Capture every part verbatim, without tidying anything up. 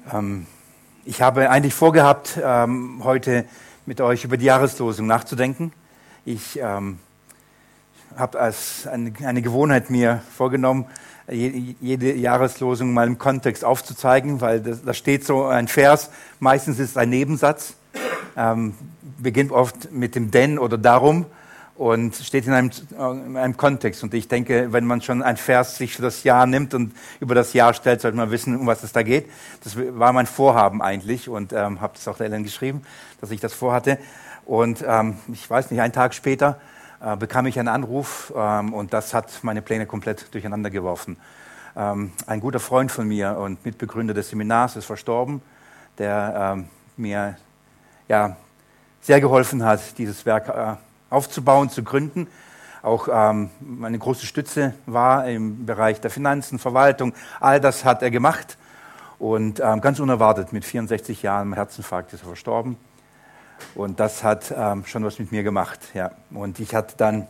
Ähm, ich habe eigentlich vorgehabt, ähm, heute mit euch über die Jahreslosung nachzudenken. Ich ähm, habe als eine, eine Gewohnheit mir vorgenommen, je, jede Jahreslosung mal im Kontext aufzuzeigen, weil das, da steht so ein Vers, meistens ist es ein Nebensatz, ähm, beginnt oft mit dem denn oder darum und steht in einem, in einem Kontext. Und ich denke, wenn man schon ein Vers sich für das Jahr nimmt und über das Jahr stellt, sollte man wissen, um was es da geht. Das war mein Vorhaben eigentlich und ähm, habe das auch der Ellen geschrieben, dass ich das vorhatte. Und ähm, ich weiß nicht, einen Tag später äh, bekam ich einen Anruf ähm, und das hat meine Pläne komplett durcheinander geworfen. Ähm, ein guter Freund von mir und Mitbegründer des Seminars ist verstorben, der ähm, mir ja, sehr geholfen hat, dieses Werk äh, aufzubauen, zu gründen. Auch ähm, eine große Stütze war im Bereich der Finanzen, Verwaltung. All das hat er gemacht. Und ähm, ganz unerwartet, mit vierundsechzig Jahren im Herzinfarkt ist er verstorben. Und das hat ähm, schon was mit mir gemacht. Ja. Und ich hatte dann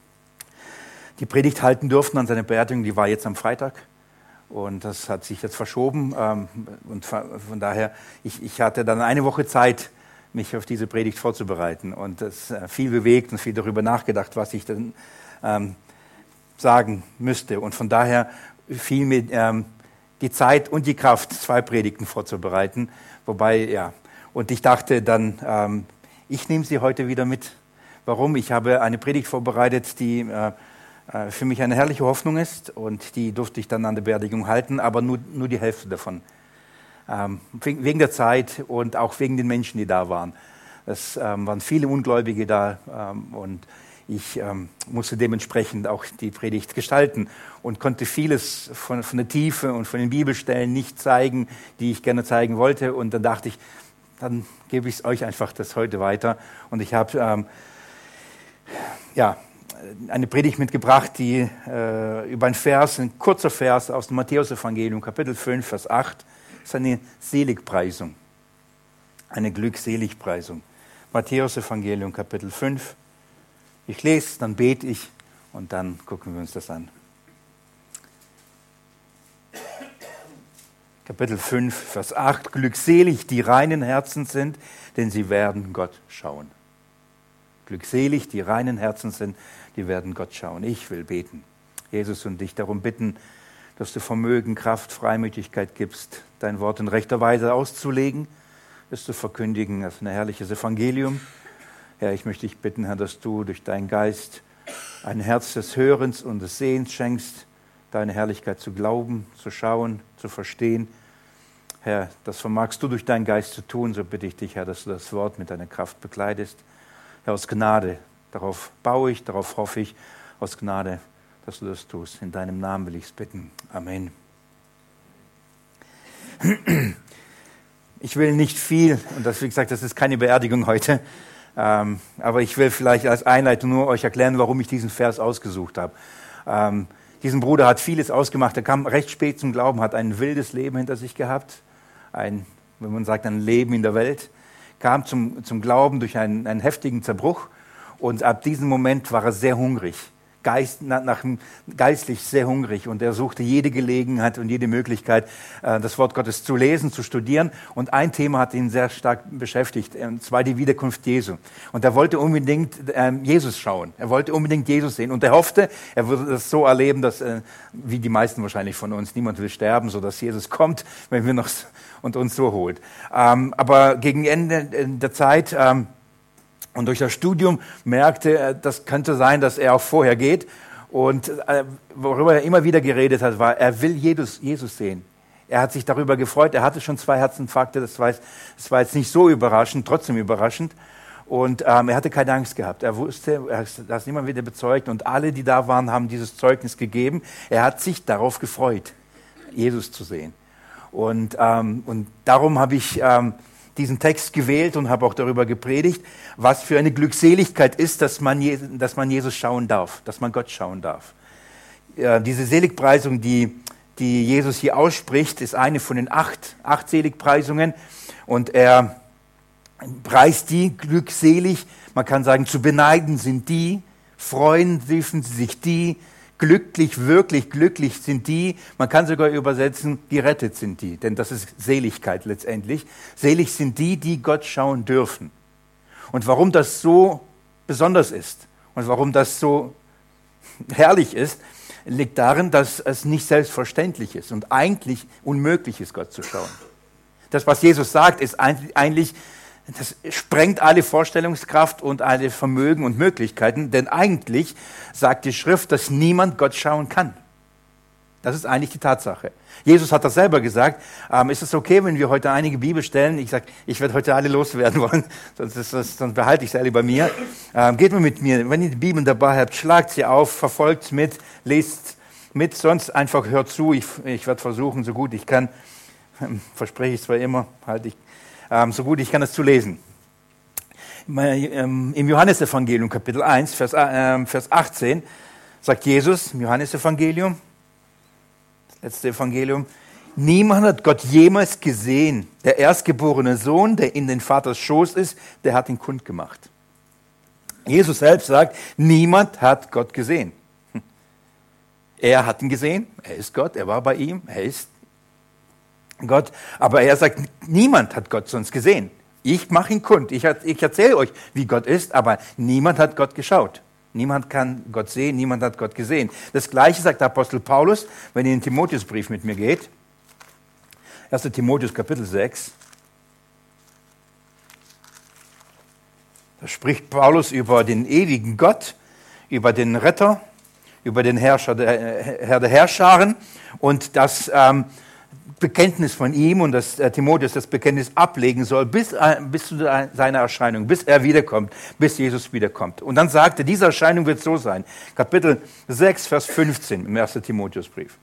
die Predigt halten dürfen an seiner Beerdigung, die war jetzt am Freitag. Und das hat sich jetzt verschoben. Ähm, und von daher, ich, ich hatte dann eine Woche Zeit, mich auf diese Predigt vorzubereiten und das äh, viel bewegt und viel darüber nachgedacht, was ich dann ähm, sagen müsste. Und von daher fiel mir ähm, die Zeit und die Kraft, zwei Predigten vorzubereiten. Wobei, ja, und ich dachte dann, ähm, ich nehme sie heute wieder mit. Warum? Ich habe eine Predigt vorbereitet, die äh, äh, für mich eine herrliche Hoffnung ist und die durfte ich dann an der Beerdigung halten, aber nur, nur die Hälfte davon. Ähm, wegen der Zeit und auch wegen den Menschen, die da waren. Es ähm, waren viele Ungläubige da ähm, und ich ähm, musste dementsprechend auch die Predigt gestalten und konnte vieles von, von der Tiefe und von den Bibelstellen nicht zeigen, die ich gerne zeigen wollte. Und dann dachte ich, dann gebe ich es euch einfach das heute weiter. Und ich habe ähm, ja, eine Predigt mitgebracht, die äh, über einen Vers, ein kurzer Vers aus dem Matthäus-Evangelium, Kapitel fünf, Vers acht, das ist eine Seligpreisung, eine Glückseligpreisung. Matthäus-Evangelium, Kapitel fünf. Ich lese, dann bete ich und dann gucken wir uns das an. Kapitel fünf, Vers acht. Glückselig, die reinen Herzen sind, denn sie werden Gott schauen. Glückselig, die reinen Herzen sind, die werden Gott schauen. Ich will beten, Jesus, und dich darum bitten, dass du Vermögen, Kraft, Freimütigkeit gibst, dein Wort in rechter Weise auszulegen, es zu verkündigen als ein herrliches Evangelium. Herr, ich möchte dich bitten, Herr, dass du durch deinen Geist ein Herz des Hörens und des Sehens schenkst, deine Herrlichkeit zu glauben, zu schauen, zu verstehen. Herr, das vermagst du durch deinen Geist zu tun, so bitte ich dich, Herr, dass du das Wort mit deiner Kraft bekleidest. Herr, aus Gnade, darauf baue ich, darauf hoffe ich, aus Gnade, dass du das tust. In deinem Namen will ich es bitten. Amen. Ich will nicht viel, und das, wie gesagt, das ist keine Beerdigung heute, ähm, aber ich will vielleicht als Einleitung nur euch erklären, warum ich diesen Vers ausgesucht habe. Ähm, diesen Bruder hat vieles ausgemacht, er kam recht spät zum Glauben, hat ein wildes Leben hinter sich gehabt, ein, wenn man sagt, ein Leben in der Welt, kam zum, zum Glauben durch einen, einen heftigen Zerbruch und ab diesem Moment war er sehr hungrig. Geist, nach, nach, geistlich sehr hungrig und er suchte jede Gelegenheit und jede Möglichkeit, äh, das Wort Gottes zu lesen, zu studieren. Und ein Thema hat ihn sehr stark beschäftigt, und zwar die Wiederkunft Jesu. Und er wollte unbedingt ähm, Jesus schauen, er wollte unbedingt Jesus sehen und er hoffte, er würde das so erleben, dass, äh, wie die meisten wahrscheinlich von uns, niemand will sterben, so dass Jesus kommt, wenn wir noch und uns so holt. Ähm, aber gegen Ende der Zeit ähm, und durch das Studium merkte er, das könnte sein, dass er auch vorher geht. Und äh, worüber er immer wieder geredet hat, war, er will Jesus, Jesus sehen. Er hat sich darüber gefreut. Er hatte schon zwei Herzinfarkte. Das war, das war jetzt nicht so überraschend, trotzdem überraschend. Und ähm, er hatte keine Angst gehabt. Er wusste, er hat das immer wieder bezeugt. Und alle, die da waren, haben dieses Zeugnis gegeben. Er hat sich darauf gefreut, Jesus zu sehen. Und, ähm, und darum habe ich Ähm, diesen Text gewählt und habe auch darüber gepredigt, was für eine Glückseligkeit ist, dass man, Je- dass man Jesus schauen darf, dass man Gott schauen darf. Ja, diese Seligpreisung, die, die Jesus hier ausspricht, ist eine von den acht, acht Seligpreisungen und er preist die glückselig, man kann sagen, zu beneiden sind die, freuen dürfen sich die, glücklich, wirklich glücklich sind die, man kann sogar übersetzen, gerettet sind die, denn das ist Seligkeit letztendlich. Selig sind die, die Gott schauen dürfen. Und warum das so besonders ist und warum das so herrlich ist, liegt darin, dass es nicht selbstverständlich ist und eigentlich unmöglich ist, Gott zu schauen. Das, was Jesus sagt, ist eigentlich, das sprengt alle Vorstellungskraft und alle Vermögen und Möglichkeiten, denn eigentlich sagt die Schrift, dass niemand Gott schauen kann. Das ist eigentlich die Tatsache. Jesus hat das selber gesagt. Ähm, ist es okay, wenn wir heute einige Bibelstellen, ich sage, ich werde heute alle loswerden wollen, sonst, ist das, sonst behalte ich sie alle bei mir. Ähm, geht mal mit mir, wenn ihr die Bibel dabei habt, schlagt sie auf, verfolgt mit, lest mit, sonst einfach hört zu. Ich, ich werde versuchen, so gut ich kann, ähm, verspreche ich zwar immer, halte ich, ähm, so gut ich kann es zu lesen. Im Johannesevangelium, Kapitel eins, Vers, äh, Vers achtzehn, sagt Jesus, im Johannesevangelium, letzte Evangelium, niemand hat Gott jemals gesehen. Der erstgeborene Sohn, der in den Vaters Schoß ist, der hat ihn kundgemacht. Jesus selbst sagt, niemand hat Gott gesehen. Er hat ihn gesehen, er ist Gott, er war bei ihm, er ist Gott. Aber er sagt, niemand hat Gott sonst gesehen. Ich mache ihn kund, ich, ich erzähle euch, wie Gott ist, aber niemand hat Gott geschaut. Niemand kann Gott sehen, niemand hat Gott gesehen. Das Gleiche sagt der Apostel Paulus, wenn ihr in den Timotheusbrief mit mir geht. erster Timotheus Kapitel sechs. Da spricht Paulus über den ewigen Gott, über den Retter, über den Herrscher der, Herr der Herrscharen und das ähm, Bekenntnis von ihm und dass äh, Timotheus das Bekenntnis ablegen soll bis, äh, bis zu seiner Erscheinung, bis er wiederkommt, bis Jesus wiederkommt. Und dann sagt er, diese Erscheinung wird so sein. Kapitel sechs, Vers fünfzehn im ersten Timotheusbrief.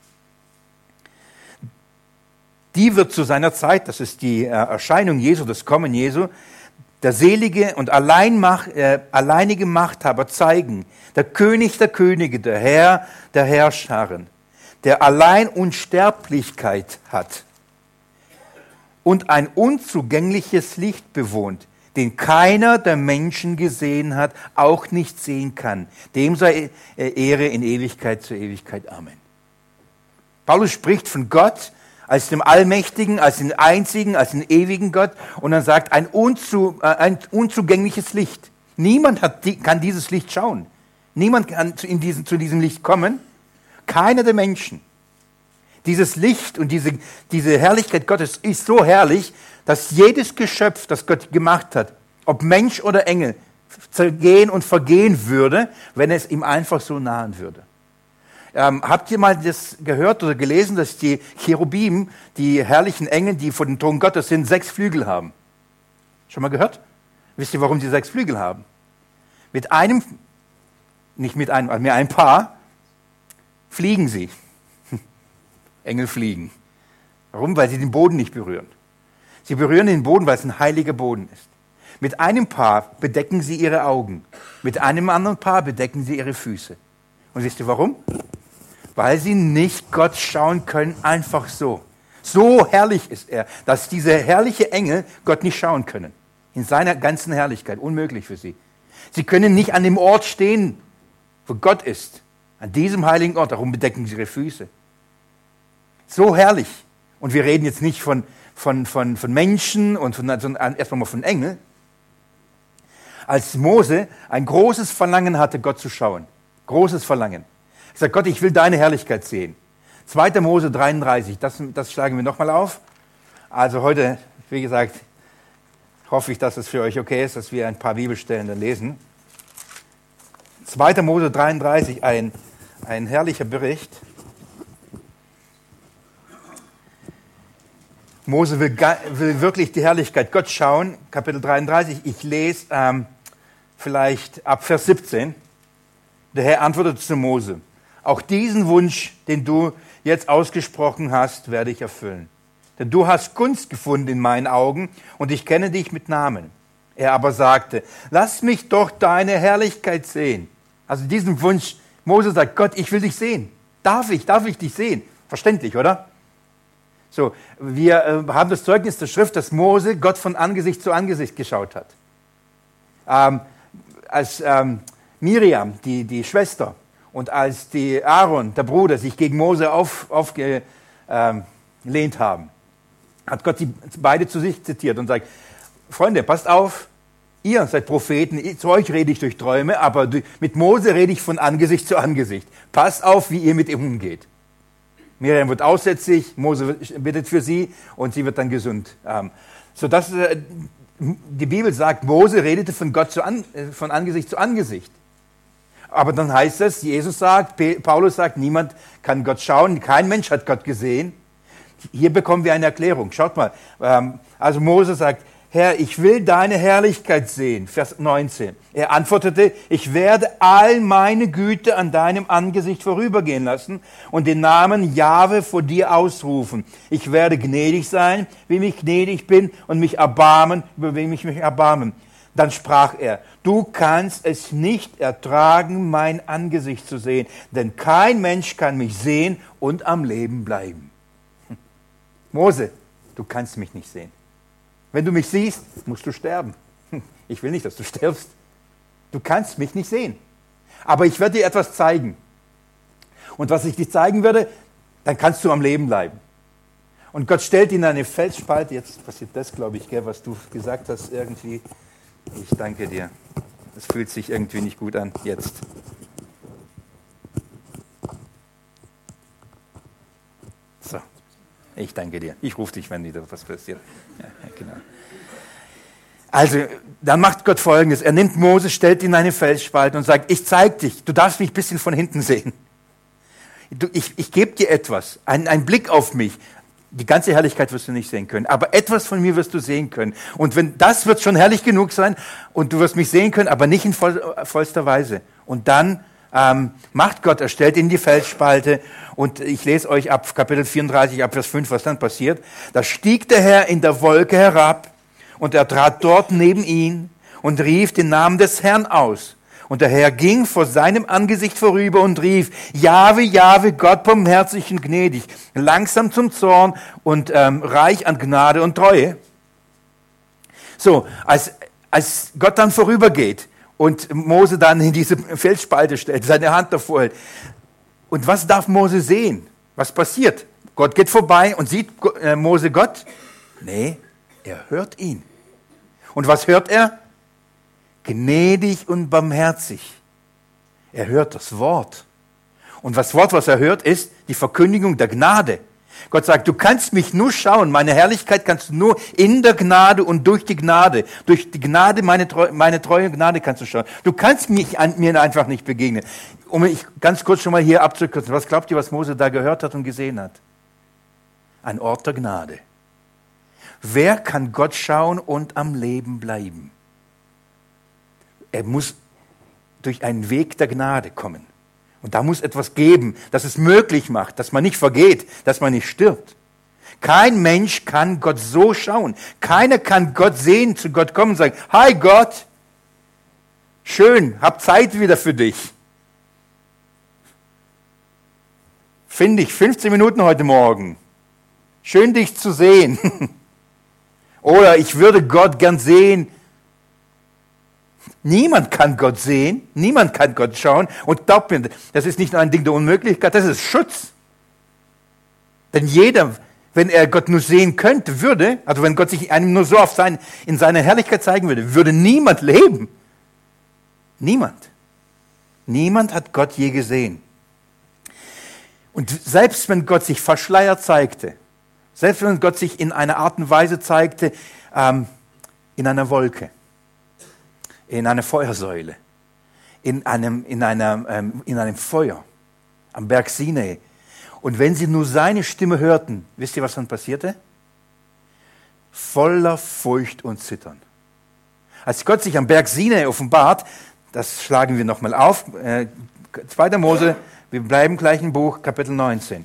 Die wird zu seiner Zeit, das ist die äh, Erscheinung Jesu, das Kommen Jesu, der selige und allein Macht, äh, alleinige Machthaber zeigen, der König der Könige, der Herr der Herrscharen, der allein Unsterblichkeit hat und ein unzugängliches Licht bewohnt, den keiner der Menschen gesehen hat, auch nicht sehen kann. Dem sei Ehre in Ewigkeit zu Ewigkeit. Amen. Paulus spricht von Gott als dem Allmächtigen, als den Einzigen, als den ewigen Gott und dann sagt, ein, unzu, äh, ein unzugängliches Licht. Niemand hat, kann dieses Licht schauen. Niemand kann in diesen, zu diesem Licht kommen. Keiner der Menschen. Dieses Licht und diese, diese Herrlichkeit Gottes ist so herrlich, dass jedes Geschöpf, das Gott gemacht hat, ob Mensch oder Engel, zergehen und vergehen würde, wenn es ihm einfach so nahen würde. Ähm, habt ihr mal das gehört oder gelesen, dass die Cherubim, die herrlichen Engel, die vor dem Thron Gottes sind, sechs Flügel haben? Schon mal gehört? Wisst ihr, warum sie sechs Flügel haben? Mit einem, nicht mit einem, also mit ein Paar, fliegen sie. Engel fliegen. Warum? Weil sie den Boden nicht berühren. Sie berühren den Boden, weil es ein heiliger Boden ist. Mit einem Paar bedecken sie ihre Augen. Mit einem anderen Paar bedecken sie ihre Füße. Und wisst ihr warum? Weil sie nicht Gott schauen können, einfach so. So herrlich ist er, dass diese herrliche Engel Gott nicht schauen können. In seiner ganzen Herrlichkeit. Unmöglich für sie. Sie können nicht an dem Ort stehen, wo Gott ist. An diesem heiligen Ort, darum bedecken sie ihre Füße. So herrlich. Und wir reden jetzt nicht von, von, von, von Menschen, und von, sondern erstmal mal von Engeln. Als Mose ein großes Verlangen hatte, Gott zu schauen. Großes Verlangen. Er sagt, Gott, ich will deine Herrlichkeit sehen. zweiter Mose dreiunddreißig, das, das schlagen wir nochmal auf. Also heute, wie gesagt, hoffe ich, dass es für euch okay ist, dass wir ein paar Bibelstellen dann lesen. zweiter Mose dreiunddreißig, ein, ein herrlicher Bericht. Mose will, will wirklich die Herrlichkeit Gott schauen. Kapitel dreiunddreißig, ich lese ähm, vielleicht ab Vers siebzehn. Der Herr antwortete zu Mose, auch diesen Wunsch, den du jetzt ausgesprochen hast, werde ich erfüllen. Denn du hast Gunst gefunden in meinen Augen und ich kenne dich mit Namen. Er aber sagte, lass mich doch deine Herrlichkeit sehen. Also diesen Wunsch, Mose sagt, Gott, ich will dich sehen. Darf ich, darf ich dich sehen? Verständlich, oder? So, wir äh, haben das Zeugnis der Schrift, dass Mose Gott von Angesicht zu Angesicht geschaut hat. Ähm, als ähm, Miriam, die, die Schwester, Und als die Aaron, der Bruder, sich gegen Mose auf, aufgelehnt ähm, haben, hat Gott sie beide zu sich zitiert und sagt, Freunde, passt auf, ihr seid Propheten, zu euch rede ich durch Träume, aber mit Mose rede ich von Angesicht zu Angesicht. Passt auf, wie ihr mit ihm umgeht. Miriam wird aussätzig, Mose bittet für sie und sie wird dann gesund. Ähm, sodass äh, die Bibel sagt, Mose redete von Gott zu an, äh, von Angesicht zu Angesicht. Aber dann heißt es, Jesus sagt, Paulus sagt, niemand kann Gott schauen, kein Mensch hat Gott gesehen. Hier bekommen wir eine Erklärung. Schaut mal, ähm, also Mose sagt, Herr, ich will deine Herrlichkeit sehen. Vers neunzehn. Er antwortete, ich werde all meine Güte an deinem Angesicht vorübergehen lassen und den Namen Jahwe vor dir ausrufen. Ich werde gnädig sein, wie ich gnädig bin, und mich erbarmen, über wen ich mich erbarmen. Dann sprach er, du kannst es nicht ertragen, mein Angesicht zu sehen, denn kein Mensch kann mich sehen und am Leben bleiben. Mose, du kannst mich nicht sehen. Wenn du mich siehst, musst du sterben. Ich will nicht, dass du stirbst. Du kannst mich nicht sehen. Aber ich werde dir etwas zeigen. Und was ich dir zeigen werde, dann kannst du am Leben bleiben. Und Gott stellt ihn in eine Felsspalte. Jetzt passiert das, glaube ich, gell, was du gesagt hast irgendwie. Ich danke dir. Das fühlt sich irgendwie nicht gut an. Jetzt. So. Ich danke dir. Ich rufe dich, wenn wieder was passiert. Ja, genau. Also, dann macht Gott Folgendes. Er nimmt Mose, stellt ihn in eine Felsspalte und sagt, ich zeig dich, du darfst mich ein bisschen von hinten sehen. Du, ich ich gebe dir etwas, einen, einen Blick auf mich. Die ganze Herrlichkeit wirst du nicht sehen können, aber etwas von mir wirst du sehen können. Und wenn das wird schon herrlich genug sein und du wirst mich sehen können, aber nicht in voll, vollster Weise. Und dann ähm, macht Gott, er stellt ihn in die Felsspalte und ich lese euch ab Kapitel vierunddreißig, ab Vers fünf, was dann passiert. Da stieg der Herr in der Wolke herab und er trat dort neben ihn und rief den Namen des Herrn aus. Und der Herr ging vor seinem Angesicht vorüber und rief, Jahwe, Jahwe, Gott barmherzig und gnädig, langsam zum Zorn und ähm, reich an Gnade und Treue. So, als, als Gott dann vorübergeht und Mose dann in diese Felsspalte stellt, seine Hand davor hält. Und was darf Mose sehen? Was passiert? Gott geht vorbei und sieht äh, Mose Gott? Nee, er hört ihn. Und was hört er? Gnädig und barmherzig. Er hört das Wort. Und das Wort, was er hört, ist die Verkündigung der Gnade. Gott sagt, du kannst mich nur schauen, meine Herrlichkeit kannst du nur in der Gnade und durch die Gnade, durch die Gnade, meine, Treu, meine treue Gnade kannst du schauen. Du kannst mich an, mir einfach nicht begegnen. Um mich ganz kurz schon mal hier abzukürzen, was glaubt ihr, was Mose da gehört hat und gesehen hat? Ein Ort der Gnade. Wer kann Gott schauen und am Leben bleiben? Er muss durch einen Weg der Gnade kommen. Und da muss etwas geben, das es möglich macht, dass man nicht vergeht, dass man nicht stirbt. Kein Mensch kann Gott so schauen. Keiner kann Gott sehen, zu Gott kommen und sagen, hi Gott, schön, hab Zeit wieder für dich. Finde ich fünfzehn Minuten heute Morgen. Schön, dich zu sehen. Oder ich würde Gott gern sehen. Niemand kann Gott sehen, niemand kann Gott schauen. Und glaubt mir, das ist nicht nur ein Ding der Unmöglichkeit, das ist Schutz. Denn jeder, wenn er Gott nur sehen könnte, würde, also wenn Gott sich einem nur so auf sein, in seiner Herrlichkeit zeigen würde, würde niemand leben. Niemand. Niemand hat Gott je gesehen. Und selbst wenn Gott sich verschleiert zeigte, selbst wenn Gott sich in einer Art und Weise zeigte, ähm, in einer Wolke, in einer Feuersäule, in einem, in, einer, ähm, in einem Feuer am Berg Sinai. Und wenn sie nur seine Stimme hörten, wisst ihr, was dann passierte? Voller Furcht und Zittern. Als Gott sich am Berg Sinai offenbart, das schlagen wir nochmal auf, äh, zweiter Mose, wir bleiben gleich im Buch, Kapitel neunzehn.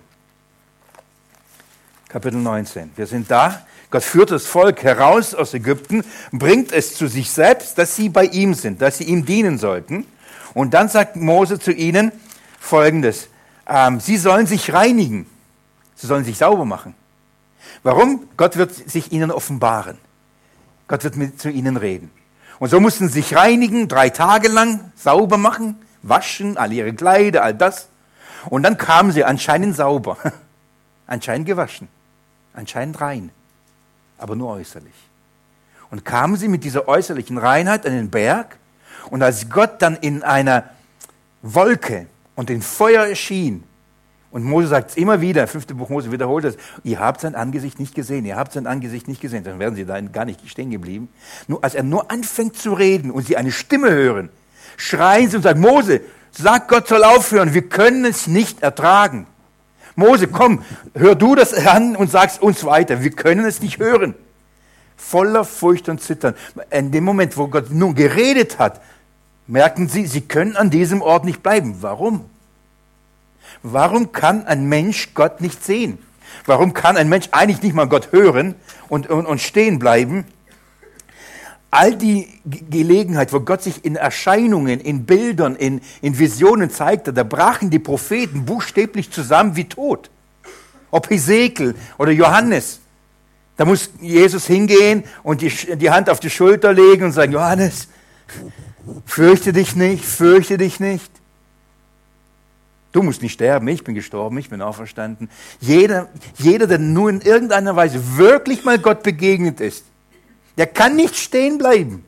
Kapitel neunzehn. Wir sind da. Gott führt das Volk heraus aus Ägypten, bringt es zu sich selbst, dass sie bei ihm sind, dass sie ihm dienen sollten. Und dann sagt Mose zu ihnen Folgendes, ähm, sie sollen sich reinigen, sie sollen sich sauber machen. Warum? Gott wird sich ihnen offenbaren. Gott wird mit, zu ihnen reden. Und so mussten sie sich reinigen, drei Tage lang sauber machen. waschen, all ihre Kleider, all das. Und dann kamen sie anscheinend sauber, anscheinend gewaschen, anscheinend rein, aber nur äußerlich. Und kamen sie mit dieser äußerlichen Reinheit an den Berg. Und als Gott dann in einer Wolke und in Feuer erschien, und Mose sagt es immer wieder, fünfte Buch Mose wiederholt es, ihr habt sein Angesicht nicht gesehen, ihr habt sein Angesicht nicht gesehen, dann wären sie da gar nicht stehen geblieben. Nur als er nur anfängt zu reden und sie eine Stimme hören, schreien sie und sagen, Mose, sag Gott soll aufhören, wir können es nicht ertragen. Mose, komm, hör du das an und sag's uns weiter, wir können es nicht hören. Voller Furcht und Zittern. In dem Moment, wo Gott nun geredet hat, merken sie, sie können an diesem Ort nicht bleiben. Warum? Warum kann ein Mensch Gott nicht sehen? Warum kann ein Mensch eigentlich nicht mal Gott hören und, und, und stehen bleiben? All die Gelegenheit, wo Gott sich in Erscheinungen, in Bildern, in, in Visionen zeigte, da brachen die Propheten buchstäblich zusammen wie tot. Ob Hesekiel oder Johannes. Da muss Jesus hingehen und die, die Hand auf die Schulter legen und sagen, Johannes, fürchte dich nicht, fürchte dich nicht. Du musst nicht sterben, ich bin gestorben, ich bin auferstanden. Jeder, jeder, der nur in irgendeiner Weise wirklich mal Gott begegnet ist, der kann nicht stehen bleiben.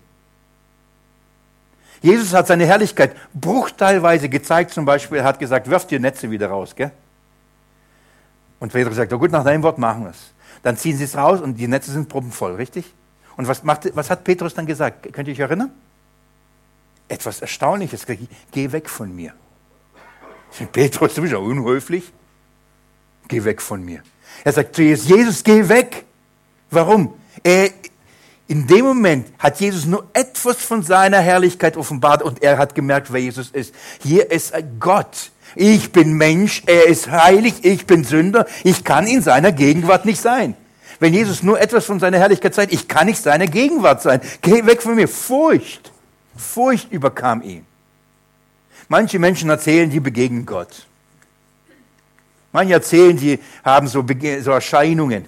Jesus hat seine Herrlichkeit bruchteilweise gezeigt, zum Beispiel, er hat gesagt, wirf die Netze wieder raus, gell? Und Petrus sagt, oh gut, nach deinem Wort machen wir es. Dann ziehen sie es raus und die Netze sind proppenvoll, richtig? Und was, macht, was hat Petrus dann gesagt? Könnt ihr euch erinnern? Etwas Erstaunliches. Geh weg von mir. Petrus, du bist ja unhöflich. Geh weg von mir. Er sagt zu Jesus, Jesus, geh weg. Warum? Er, in dem Moment hat Jesus nur etwas von seiner Herrlichkeit offenbart und er hat gemerkt, wer Jesus ist. Hier ist Gott. Ich bin Mensch, er ist heilig, ich bin Sünder, ich kann in seiner Gegenwart nicht sein. Wenn Jesus nur etwas von seiner Herrlichkeit zeigt, ich kann nicht seiner Gegenwart sein. Geh weg von mir. Furcht. Furcht überkam ihn. Manche Menschen erzählen, die begegnen Gott. Manche erzählen, die haben so, so Erscheinungen.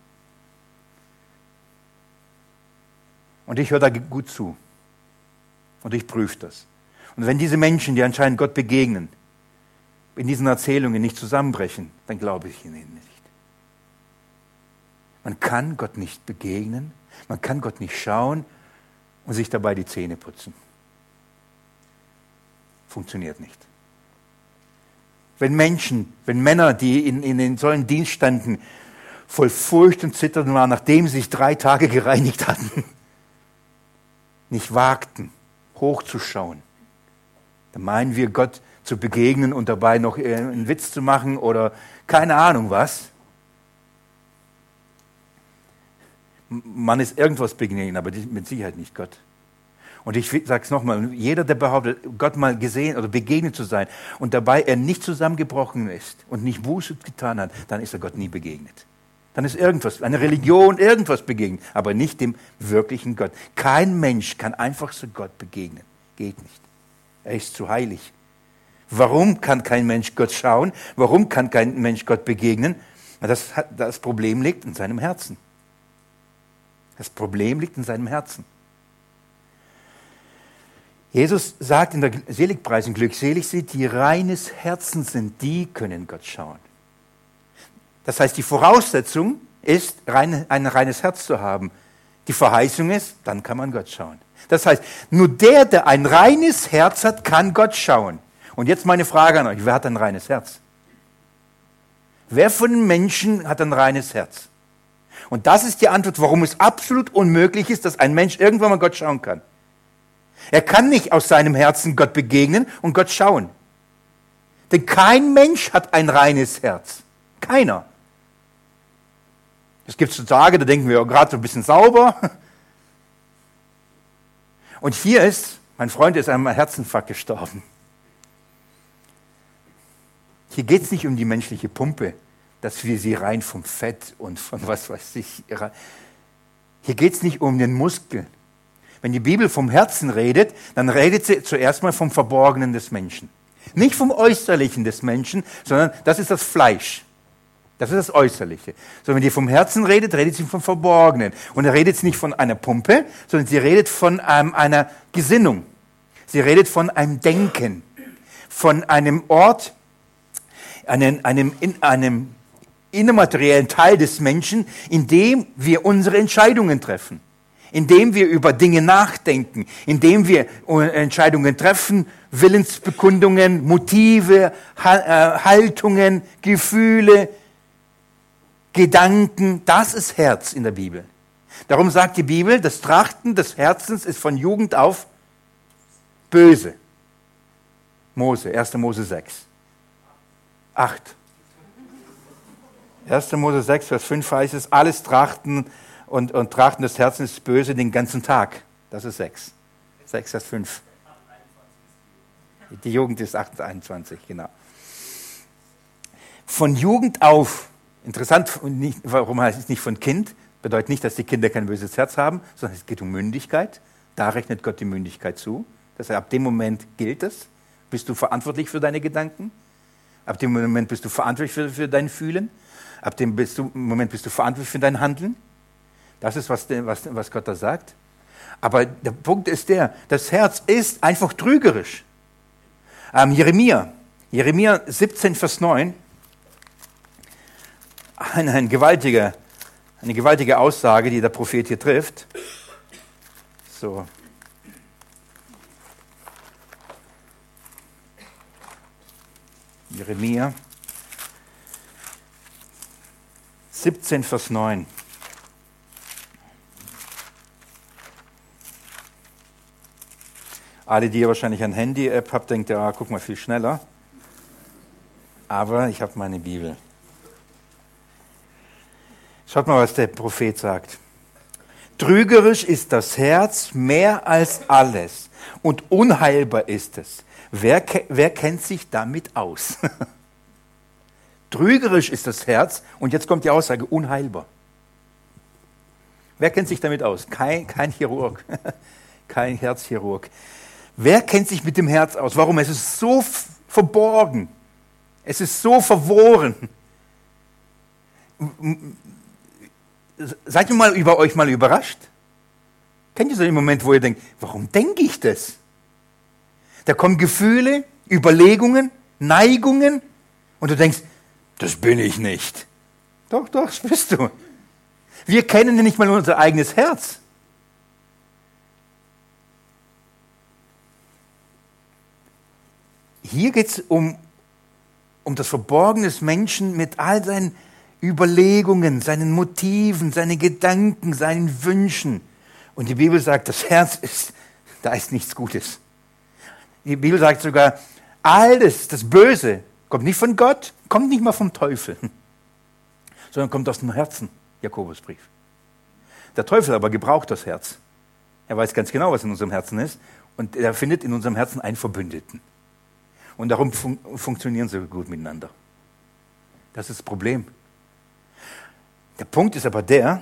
Und ich höre da gut zu. Und ich prüfe das. Und wenn diese Menschen, die anscheinend Gott begegnen, in diesen Erzählungen nicht zusammenbrechen, dann glaube ich ihnen nicht. Man kann Gott nicht begegnen, man kann Gott nicht schauen und sich dabei die Zähne putzen. Funktioniert nicht. Wenn Menschen, wenn Männer, die in, in, in so einem Dienst standen, voll Furcht und Zittern waren, nachdem sie sich drei Tage gereinigt hatten, nicht wagten, hochzuschauen, dann meinen wir, Gott zu begegnen und dabei noch einen Witz zu machen oder keine Ahnung was. Man ist irgendwas begegnen, aber mit Sicherheit nicht Gott. Und ich sage es nochmal, jeder, der behauptet, Gott mal gesehen oder begegnet zu sein und dabei er nicht zusammengebrochen ist und nicht Buße getan hat, dann ist er Gott nie begegnet. Dann ist irgendwas, eine Religion, irgendwas begegnet, aber nicht dem wirklichen Gott. Kein Mensch kann einfach so Gott begegnen. Geht nicht. Er ist zu heilig. Warum kann kein Mensch Gott schauen? Warum kann kein Mensch Gott begegnen? Das, das Problem liegt in seinem Herzen. Das Problem liegt in seinem Herzen. Jesus sagt in der Seligpreisung, glückselig sind, die reines Herzen sind, die können Gott schauen. Das heißt, die Voraussetzung ist, rein, ein reines Herz zu haben. Die Verheißung ist, dann kann man Gott schauen. Das heißt, nur der, der ein reines Herz hat, kann Gott schauen. Und jetzt meine Frage an euch, wer hat ein reines Herz? Wer von den Menschen hat ein reines Herz? Und das ist die Antwort, warum es absolut unmöglich ist, dass ein Mensch irgendwann mal Gott schauen kann. Er kann nicht aus seinem Herzen Gott begegnen und Gott schauen. Denn kein Mensch hat ein reines Herz. Keiner. Es gibt so Tage, da denken wir gerade so ein bisschen sauber. Und hier ist, mein Freund ist an einem Herzinfarkt gestorben. Hier geht es nicht um die menschliche Pumpe, dass wir sie rein vom Fett und von was weiß ich. Hier geht es nicht um den Muskel. Wenn die Bibel vom Herzen redet, dann redet sie zuerst mal vom Verborgenen des Menschen. Nicht vom Äußerlichen des Menschen, sondern das ist das Fleisch. Das ist das Äußerliche. So, wenn die vom Herzen redet, redet sie vom Verborgenen. Und er redet nicht von einer Pumpe, sondern sie redet von ähm, einer Gesinnung. Sie redet von einem Denken. von einem Ort, einem, einem, in einem immateriellen Teil des Menschen, in dem wir unsere Entscheidungen treffen, in dem wir über Dinge nachdenken, in dem wir Entscheidungen treffen, Willensbekundungen, Motive, Haltungen, Gefühle, Gedanken. Das ist Herz in der Bibel. Darum sagt die Bibel, das Trachten des Herzens ist von Jugend auf böse. Mose, erster Mose sechs. acht. erster Mose sechs, Vers fünf heißt es, alles Trachten und, und Trachten des Herzens ist böse den ganzen Tag. Das ist sechs. sechs, Vers fünf. Die Jugend ist acht, einundzwanzig, genau. Von Jugend auf, interessant, nicht, warum heißt es nicht von Kind? Bedeutet nicht, dass die Kinder kein böses Herz haben, sondern es geht um Mündigkeit. Da rechnet Gott die Mündigkeit zu. Das heißt, ab dem Moment gilt es. Bist du verantwortlich für deine Gedanken? Ab dem Moment bist du verantwortlich für, für dein Fühlen? Ab dem bist du, Moment bist du verantwortlich für dein Handeln? Das ist, was, was, was Gott da sagt. Aber der Punkt ist der, das Herz ist einfach trügerisch. Ähm, Jeremia, Jeremia siebzehn, Vers neun, ein, ein gewaltiger, eine gewaltige Aussage, die der Prophet hier trifft. So. Jeremia siebzehn, Vers neun. Alle, die ihr wahrscheinlich eine Handy-App habt, denkt, ja, guck mal, viel schneller. Aber ich habe meine Bibel. Schaut mal, was der Prophet sagt. Trügerisch ist das Herz mehr als alles und unheilbar ist es. Wer, wer kennt sich damit aus? Trügerisch ist das Herz und jetzt kommt die Aussage, unheilbar. Wer kennt sich damit aus? Kein, kein Chirurg, kein Herzchirurg. Wer kennt sich mit dem Herz aus? Warum? Es ist so verborgen. Es ist so verworren. Seid ihr mal über euch mal überrascht? Kennt ihr so den Moment, wo ihr denkt, warum denke ich das? Da kommen Gefühle, Überlegungen, Neigungen und du denkst, das bin ich nicht. Doch, doch, das bist du. Wir kennen nicht mal unser eigenes Herz. Hier geht es um, um das Verborgene des Menschen mit all seinen Überlegungen, seinen Motiven, seinen Gedanken, seinen Wünschen. Und die Bibel sagt, das Herz ist, da ist nichts Gutes. Die Bibel sagt sogar, alles, das Böse, kommt nicht von Gott, kommt nicht mal vom Teufel, sondern kommt aus dem Herzen, Jakobusbrief. Der Teufel aber gebraucht das Herz. Er weiß ganz genau, was in unserem Herzen ist und er findet in unserem Herzen einen Verbündeten. Und darum fun- funktionieren sie gut miteinander. Das ist das Problem. Der Punkt ist aber der,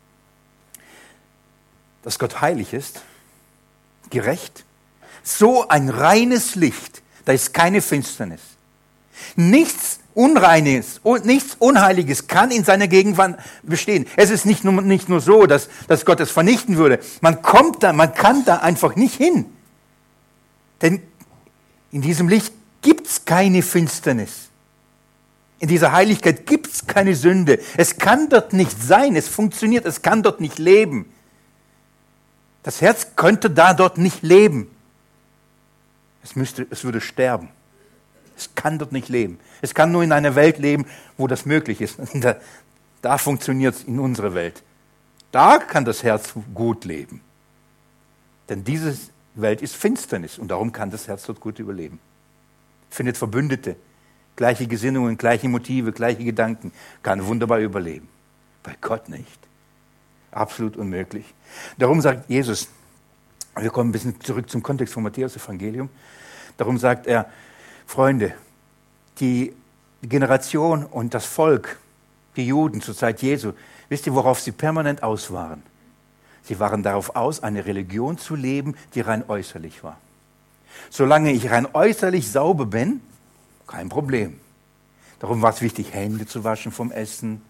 dass Gott heilig ist, gerecht, so ein reines Licht, da ist keine Finsternis. Nichts Unreines, nichts Unheiliges kann in seiner Gegenwart bestehen. Es ist nicht nur, nicht nur so, dass, dass Gott es vernichten würde. Man kommt da, man kann da einfach nicht hin. Denn in diesem Licht gibt es keine Finsternis. In dieser Heiligkeit gibt es keine Sünde. Es kann dort nicht sein, es funktioniert, es kann dort nicht leben. Das Herz könnte da dort nicht leben. Es, müsste, es würde sterben. Es kann dort nicht leben. Es kann nur in einer Welt leben, wo das möglich ist. Da, da funktioniert es in unserer Welt. Da kann das Herz gut leben. Denn diese Welt ist Finsternis und darum kann das Herz dort gut überleben. Findet Verbündete, gleiche Gesinnungen, gleiche Motive, gleiche Gedanken, kann wunderbar überleben. Bei Gott nicht. Absolut unmöglich. Darum sagt Jesus, wir kommen ein bisschen zurück zum Kontext vom Matthäus-Evangelium, darum sagt er, Freunde, die Generation und das Volk, die Juden zur Zeit Jesu, wisst ihr, worauf sie permanent aus waren? Sie waren darauf aus, eine Religion zu leben, die rein äußerlich war. Solange ich rein äußerlich sauber bin, kein Problem. Darum war es wichtig, Hände zu waschen vom Essen.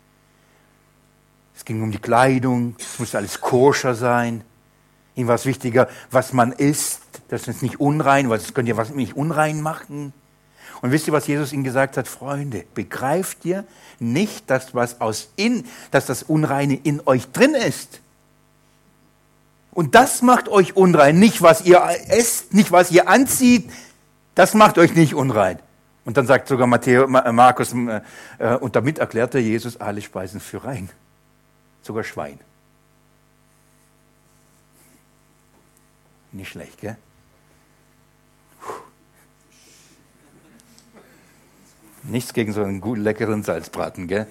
Es ging um die Kleidung, es musste alles koscher sein. Ihm war es wichtiger, was man isst, Das ist nicht unrein, weil das könnt ihr was nicht unrein machen. Und wisst ihr, was Jesus ihnen gesagt hat? Freunde, begreift ihr nicht, dass, was aus in, dass das Unreine in euch drin ist? Und das macht euch unrein. Nicht, was ihr esst, nicht, was ihr anzieht. Das macht euch nicht unrein. Und dann sagt sogar Matthäus, Markus, äh, und damit erklärte Jesus alle Speisen für rein. Sogar Schwein. Nicht schlecht, gell? Puh. Nichts gegen so einen guten, leckeren Salzbraten, gell?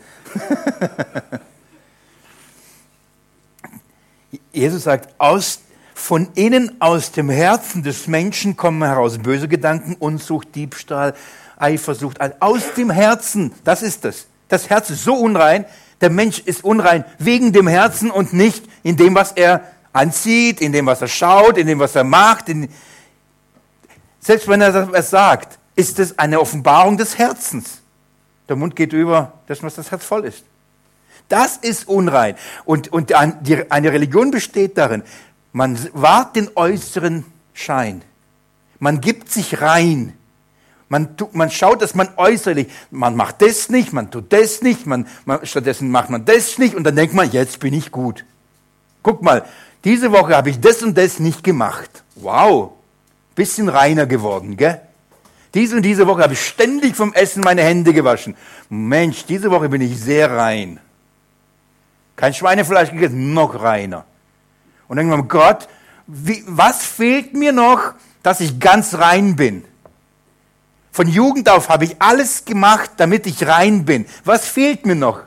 Jesus sagt, aus, von innen, aus dem Herzen des Menschen kommen heraus böse Gedanken, Unzucht, Diebstahl, Eifersucht. Aus dem Herzen, das ist es. Das Herz ist so unrein, der Mensch ist unrein wegen dem Herzen und nicht in dem, was er anzieht, in dem, was er schaut, in dem, was er macht. In Selbst wenn er das sagt, ist es eine Offenbarung des Herzens. Der Mund geht über das, was das Herz voll ist. Das ist unrein. Und, und die, eine Religion besteht darin, man wahrt den äußeren Schein. Man gibt sich rein. Man, man schaut, dass man äußerlich, man macht das nicht, man tut das nicht, man, man, stattdessen macht man das nicht und dann denkt man, jetzt bin ich gut. Guck mal, diese Woche habe ich das und das nicht gemacht. Wow, bisschen reiner geworden, gell? Diese und diese Woche habe ich ständig vom Essen meine Hände gewaschen. Mensch, diese Woche bin ich sehr rein. Kein Schweinefleisch gegessen, noch reiner. Und dann denkt man, Gott, wie, was fehlt mir noch, dass ich ganz rein bin? Von Jugend auf habe ich alles gemacht, damit ich rein bin. Was fehlt mir noch?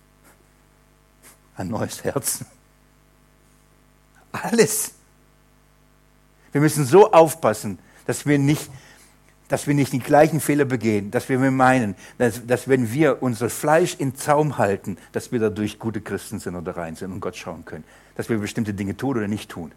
Ein neues Herz. Alles. Wir müssen so aufpassen, dass wir nicht, dass wir nicht die gleichen Fehler begehen, dass wir meinen, dass, dass wenn wir unser Fleisch in Zaum halten, dass wir dadurch gute Christen sind oder rein sind und Gott schauen können, dass wir bestimmte Dinge tun oder nicht tun.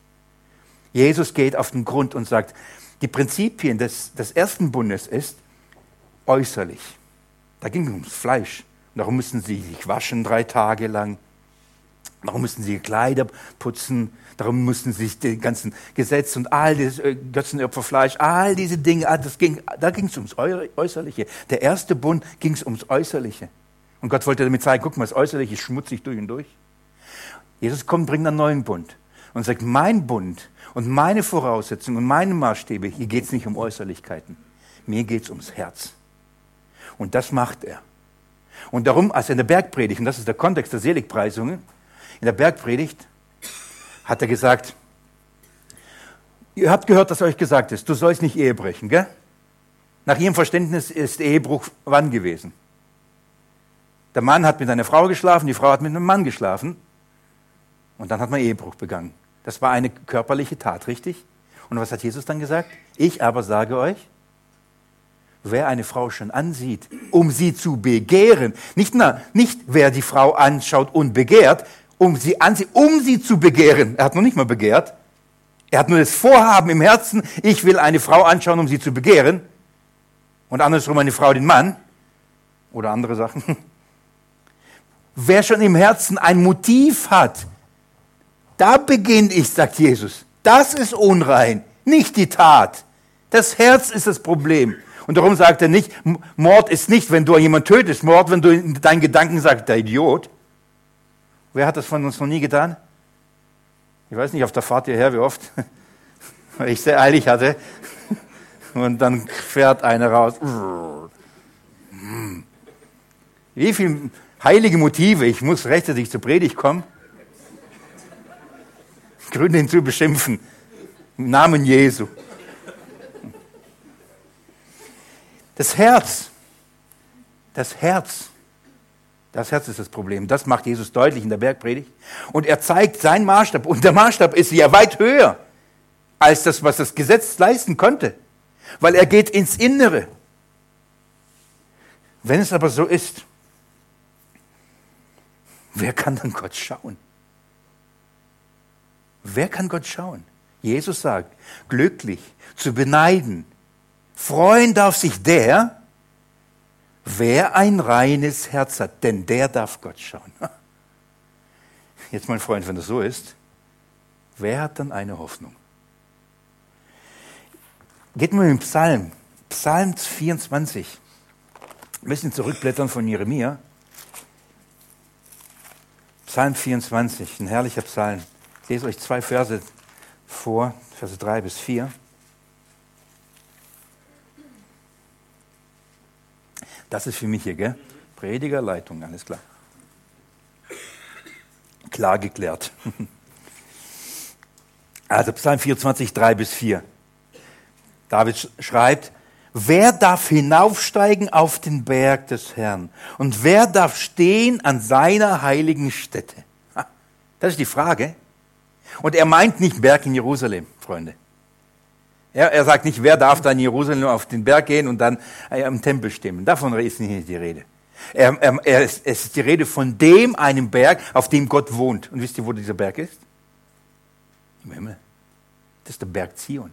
Jesus geht auf den Grund und sagt, die Prinzipien des, des ersten Bundes ist äußerlich. Da ging es ums Fleisch. Darum mussten sie sich waschen drei Tage lang. Darum mussten sie Kleider putzen. Darum mussten sie sich die ganzen Gesetze und all das Götzenopferfleisch, all diese Dinge, das ging, da ging es ums Äußerliche. Der erste Bund ging es ums Äußerliche. Und Gott wollte damit zeigen, guck mal, das Äußerliche ist schmutzig durch und durch. Jesus kommt, bringt einen neuen Bund und sagt, mein Bund und meine Voraussetzungen und meine Maßstäbe, hier geht es nicht um Äußerlichkeiten. Mir geht es ums Herz. Und das macht er. Und darum, als er in der Bergpredigt, und das ist der Kontext der Seligpreisungen, in der Bergpredigt hat er gesagt, ihr habt gehört, dass euch gesagt ist, du sollst nicht Ehe brechen, gell? Nach ihrem Verständnis ist Ehebruch wann gewesen? Der Mann hat mit einer Frau geschlafen, die Frau hat mit einem Mann geschlafen und dann hat man Ehebruch begangen. Das war eine körperliche Tat, richtig? Und was hat Jesus dann gesagt? Ich aber sage euch, wer eine Frau schon ansieht, um sie zu begehren, nicht, na, nicht wer die Frau anschaut und begehrt, um sie ansieht, um sie zu begehren. Er hat noch nicht mal begehrt. Er hat nur das Vorhaben im Herzen, ich will eine Frau anschauen, um sie zu begehren. Und andersrum eine Frau den Mann. Oder andere Sachen. Wer schon im Herzen ein Motiv hat, da beginne ich, sagt Jesus. Das ist unrein, nicht die Tat. Das Herz ist das Problem. Und darum sagt er nicht, Mord ist nicht, wenn du jemanden tötest. Mord, wenn du in deinen Gedanken sagst, der Idiot. Wer hat das von uns noch nie getan? Ich weiß nicht, auf der Fahrt hierher, wie oft. Weil ich sehr eilig hatte. Und dann fährt einer raus. Wie viele heilige Motive, ich muss rechtzeitig zur Predigt kommen. Gründe ihn zu beschimpfen. Im Namen Jesu. Das Herz. Das Herz. Das Herz ist das Problem. Das macht Jesus deutlich in der Bergpredigt. Und er zeigt seinen Maßstab. Und der Maßstab ist ja weit höher als das, was das Gesetz leisten konnte. Weil er geht ins Innere. Wenn es aber so ist, wer kann dann Gott schauen? Wer kann Gott schauen? Jesus sagt, glücklich, zu beneiden, freuen darf sich der, wer ein reines Herz hat, denn der darf Gott schauen. Jetzt, mein Freund, wenn das so ist, wer hat dann eine Hoffnung? Geht mal in den Psalm. Psalm vierundzwanzig. Ein bisschen zurückblättern von Jeremia. Psalm vierundzwanzig, ein herrlicher Psalm. Ich lese euch zwei Verse vor, Verse drei bis vier. Das ist für mich hier, gell? Predigerleitung, alles klar. Klar geklärt. Also Psalm vierundzwanzig, drei bis vier. David schreibt, wer darf hinaufsteigen auf den Berg des Herrn? Und wer darf stehen an seiner heiligen Stätte? Das ist die Frage. Und er meint nicht Berg in Jerusalem, Freunde. Er, er sagt nicht, wer darf da in Jerusalem auf den Berg gehen und dann am Tempel stehen. Davon ist nicht die Rede. Er, er, er ist, es ist die Rede von dem einen Berg, auf dem Gott wohnt. Und wisst ihr, wo dieser Berg ist? Im Himmel. Das ist der Berg Zion.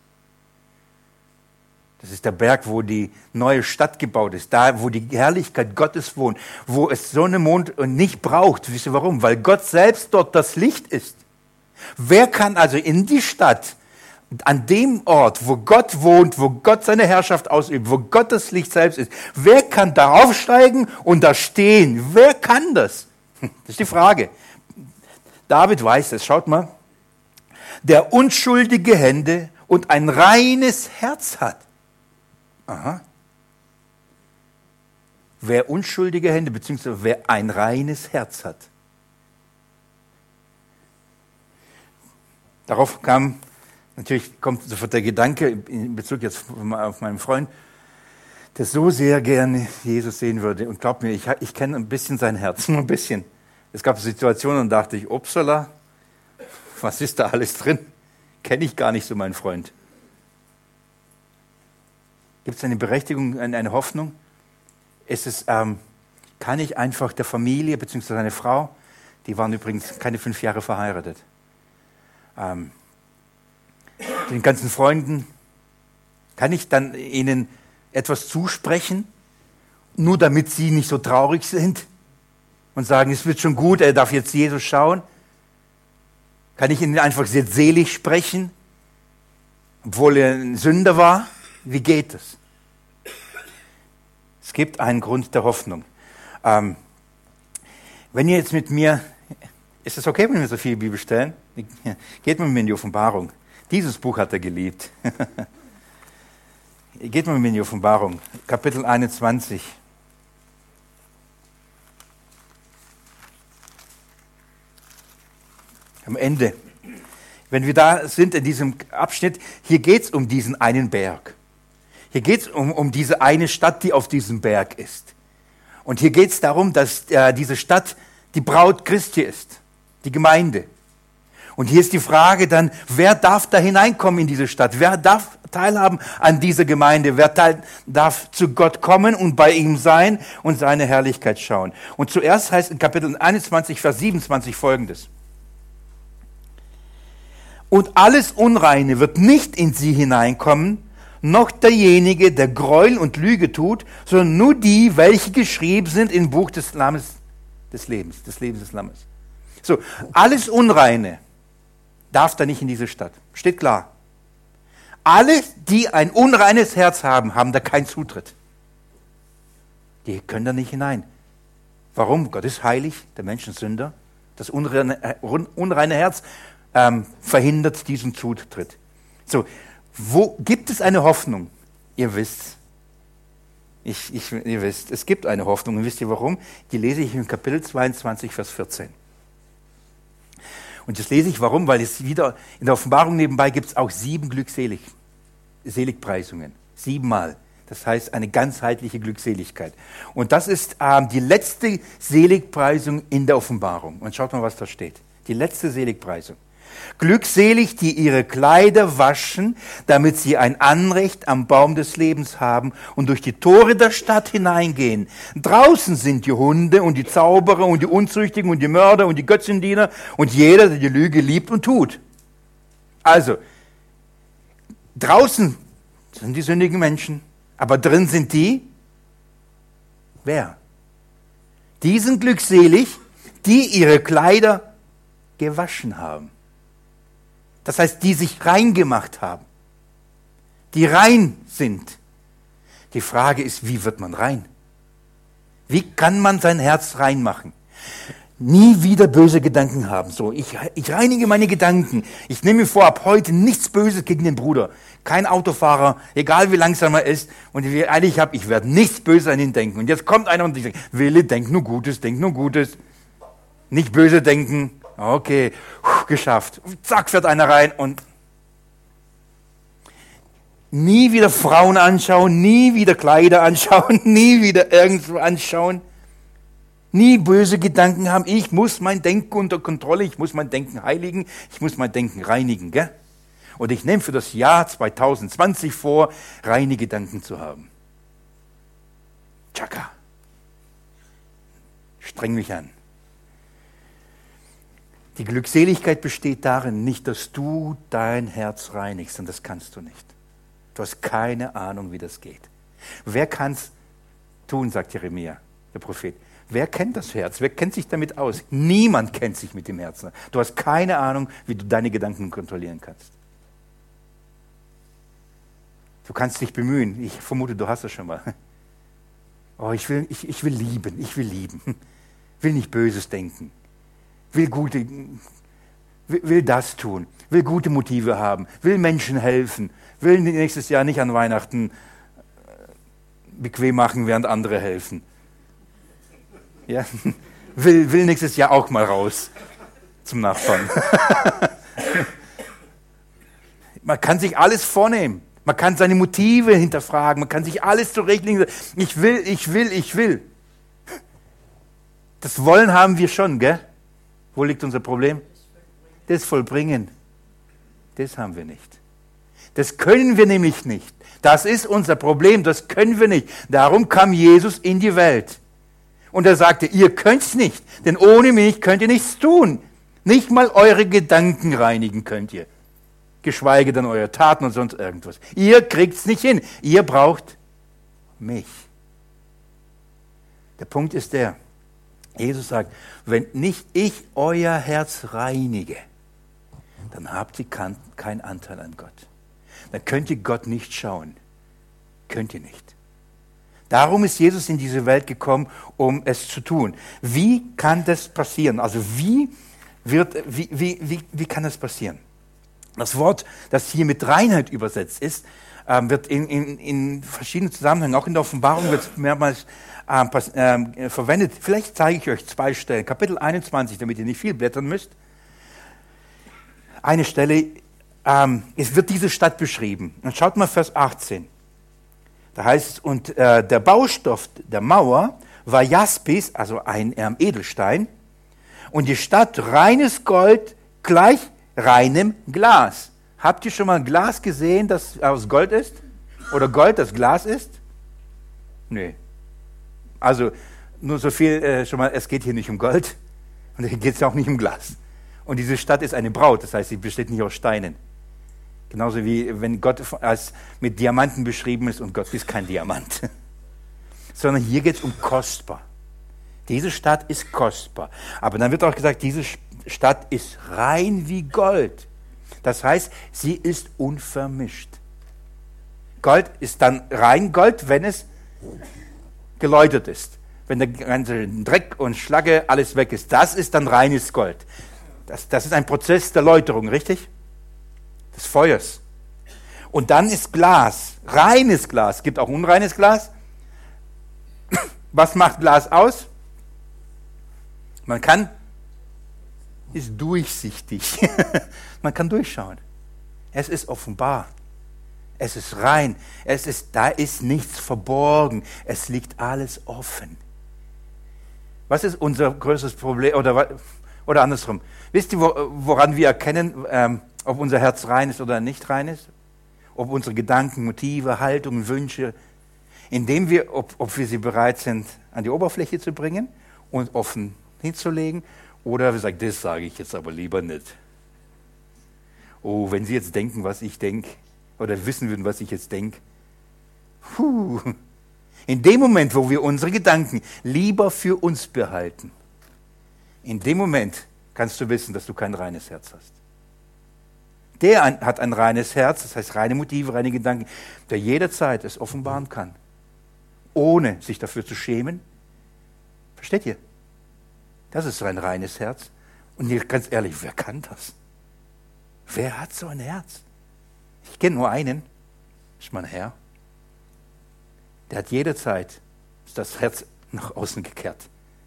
Das ist der Berg, wo die neue Stadt gebaut ist, da, wo die Herrlichkeit Gottes wohnt, wo es Sonne, Mond nicht braucht. Wisst ihr warum? Weil Gott selbst dort das Licht ist. Wer kann also in die Stadt, an dem Ort, wo Gott wohnt, wo Gott seine Herrschaft ausübt, wo Gott das Licht selbst ist, wer kann da aufsteigen und da stehen? Wer kann das? Das ist die Frage. David weiß es, schaut mal. Der unschuldige Hände und ein reines Herz hat. Aha. Wer unschuldige Hände, beziehungsweise wer ein reines Herz hat. Darauf kam, natürlich kommt sofort der Gedanke, in Bezug jetzt auf meinen Freund, der so sehr gerne Jesus sehen würde. Und glaubt mir, ich, ich kenne ein bisschen sein Herz, nur ein bisschen. Es gab Situationen und dachte ich, upsala, was ist da alles drin? Kenne ich gar nicht so, mein Freund. Gibt es eine Berechtigung, eine Hoffnung? Ist es, ähm, kann ich einfach der Familie, beziehungsweise eine Frau, die waren übrigens keine fünf Jahre verheiratet, ähm, den ganzen Freunden, kann ich dann ihnen etwas zusprechen, nur damit sie nicht so traurig sind und sagen, es wird schon gut, er darf jetzt Jesus schauen? Kann ich ihnen einfach sehr selig sprechen, obwohl er ein Sünder war? Wie geht es? Es gibt einen Grund der Hoffnung. Ähm, wenn ihr jetzt mit mir, ist es okay, wenn wir so viel Bibel stellen? Geht mal mit mir in die Offenbarung. Dieses Buch hat er geliebt. Geht mal mit mir in die Offenbarung, Kapitel einundzwanzig. Am Ende. Wenn wir da sind in diesem Abschnitt, hier geht es um diesen einen Berg. Hier geht es um, um diese eine Stadt, die auf diesem Berg ist. Und hier geht es darum, dass äh, diese Stadt die Braut Christi ist, die Gemeinde. Und hier ist die Frage dann, wer darf da hineinkommen in diese Stadt? Wer darf teilhaben an dieser Gemeinde? Wer teil, darf zu Gott kommen und bei ihm sein und seine Herrlichkeit schauen? Und zuerst heißt in Kapitel einundzwanzig, Vers siebenundzwanzig folgendes. Und alles Unreine wird nicht in sie hineinkommen, noch derjenige, der Gräuel und Lüge tut, sondern nur die, welche geschrieben sind im Buch des Lammes, des Lebens, des Lebens des Lammes. So, alles Unreine darf da nicht in diese Stadt. Steht klar. Alle, die ein unreines Herz haben, haben da keinen Zutritt. Die können da nicht hinein. Warum? Gott ist heilig, der Mensch ist Sünder. Das unreine, unreine Herz ähm, verhindert diesen Zutritt. So, wo gibt es eine Hoffnung? Ihr wisst, ich, ich, ihr wisst, es gibt eine Hoffnung. Und wisst ihr warum? Die lese ich in Kapitel zweiundzwanzig, Vers vierzehn. Und das lese ich, warum? Weil es wieder in der Offenbarung nebenbei gibt es auch sieben Glückselig, Seligpreisungen. Siebenmal. Das heißt eine ganzheitliche Glückseligkeit. Und das ist ähm, die letzte Seligpreisung in der Offenbarung. Und schaut mal, was da steht. Die letzte Seligpreisung. Glückselig, die ihre Kleider waschen, damit sie ein Anrecht am Baum des Lebens haben und durch die Tore der Stadt hineingehen. Draußen sind die Hunde und die Zauberer und die Unzüchtigen und die Mörder und die Götzendiener und jeder, der die Lüge liebt und tut. Also, draußen sind die sündigen Menschen, aber drin sind die, wer? Die sind glückselig, die ihre Kleider gewaschen haben. Das heißt, die sich reingemacht haben. die rein sind. Die Frage ist, wie wird man rein? Wie kann man sein Herz reinmachen? Nie wieder böse Gedanken haben. So, ich, ich reinige meine Gedanken. Ich nehme mir vor, ab heute nichts Böses gegen den Bruder. Kein Autofahrer, egal wie langsam er ist und wie eilig ich habe, ich werde nichts Böses an ihn denken. Und jetzt kommt einer und ich sage, Wille, denk nur Gutes, denk nur Gutes. Nicht böse denken. Okay, puh, geschafft. Zack, fährt einer rein und nie wieder Frauen anschauen, nie wieder Kleider anschauen, nie wieder irgendwo anschauen. Nie böse Gedanken haben. Ich muss mein Denken unter Kontrolle, ich muss mein Denken heiligen, ich muss mein Denken reinigen. Gell? Und ich nehme für das Jahr zwanzig zwanzig vor, reine Gedanken zu haben. Tschakka. Streng mich an. Die Glückseligkeit besteht darin, nicht, dass du dein Herz reinigst, und das kannst du nicht. Du hast keine Ahnung, wie das geht. Wer kann es tun, sagt Jeremia, der Prophet. Wer kennt das Herz? Wer kennt sich damit aus? Niemand kennt sich mit dem Herzen. Du hast keine Ahnung, wie du deine Gedanken kontrollieren kannst. Du kannst dich bemühen. Ich vermute, du hast das schon mal. Oh, ich will, ich, ich will lieben, ich will lieben. Will nicht Böses denken. Will gute, will, will das tun. Will gute Motive haben. Will Menschen helfen. Will nächstes Jahr nicht an Weihnachten bequem machen, während andere helfen. Ja, will, will nächstes Jahr auch mal raus zum Nachbarn. Man kann sich alles vornehmen. Man kann seine Motive hinterfragen. Man kann sich alles zurechtlegen. Ich will, ich will, ich will. Das Wollen haben wir schon, gell? Wo liegt unser Problem? Das Vollbringen. Das haben wir nicht. Das können wir nämlich nicht. Das ist unser Problem. Das können wir nicht. Darum kam Jesus in die Welt. Und er sagte, ihr könnt's nicht, denn ohne mich könnt ihr nichts tun. Nicht mal eure Gedanken reinigen könnt ihr. Geschweige denn eure Taten und sonst irgendwas. Ihr kriegt's nicht hin. Ihr braucht mich. Der Punkt ist der, Jesus sagt, wenn nicht ich euer Herz reinige, dann habt ihr keinen Anteil an Gott. Dann könnt ihr Gott nicht schauen. Könnt ihr nicht. Darum ist Jesus in diese Welt gekommen, um es zu tun. Wie kann das passieren? Also wie, wird, wie, wie, wie, wie kann das passieren? Das Wort, das hier mit Reinheit übersetzt ist, ähm, wird in, in, in verschiedenen Zusammenhängen, auch in der Offenbarung wird es mehrmals ähm, pass, ähm, verwendet. Vielleicht zeige ich euch zwei Stellen. Kapitel einundzwanzig, damit ihr nicht viel blättern müsst. Eine Stelle, ähm, es wird diese Stadt beschrieben. Und schaut mal Vers achtzehn. Da heißt es, und äh, der Baustoff der Mauer war Jaspis, also ein ähm, Edelstein, und die Stadt reines Gold gleich reinem Glas. Habt ihr schon mal ein Glas gesehen, das aus Gold ist? Oder Gold, das Glas ist? Nee. Also nur so viel äh, schon mal, es geht hier nicht um Gold und hier geht es auch nicht um Glas. Und diese Stadt ist eine Braut, das heißt, sie besteht nicht aus Steinen. Genauso wie wenn Gott als mit Diamanten beschrieben ist und Gott ist kein Diamant. Sondern hier geht es um kostbar. Diese Stadt ist kostbar. Aber dann wird auch gesagt, diese Stadt ist rein wie Gold. Das heißt, sie ist unvermischt. Gold ist dann rein Gold, wenn es geläutert ist. Wenn der ganze Dreck und Schlacke alles weg ist. Das ist dann reines Gold. Das, das ist ein Prozess der Läuterung, richtig? Des Feuers. Und dann ist Glas, reines Glas. Es gibt auch unreines Glas. Was macht Glas aus? Man kann, ist durchsichtig. Man kann durchschauen. Es ist offenbar. Es ist rein. Es ist, da ist nichts verborgen. Es liegt alles offen. Was ist unser größtes Problem? Oder, oder andersrum. Wisst ihr, woran wir erkennen, ähm, ob unser Herz rein ist oder nicht rein ist? Ob unsere Gedanken, Motive, Haltungen, Wünsche, indem wir, ob, ob wir sie bereit sind, an die Oberfläche zu bringen und offen hinzulegen, oder wir sagen, das sage ich jetzt aber lieber nicht. Oh, wenn Sie jetzt denken, was ich denke, oder wissen würden, was ich jetzt denke. Puh. In dem Moment, wo wir unsere Gedanken lieber für uns behalten, in dem Moment kannst du wissen, dass du kein reines Herz hast. Der ein, hat ein reines Herz, das heißt reine Motive, reine Gedanken, der jederzeit es offenbaren kann, ohne sich dafür zu schämen. Versteht ihr? Das ist ein reines Herz. Und ganz ehrlich, wer kann das? Wer hat so ein Herz? Ich kenne nur einen, das ist mein Herr. Der hat jederzeit das Herz nach außen gekehrt,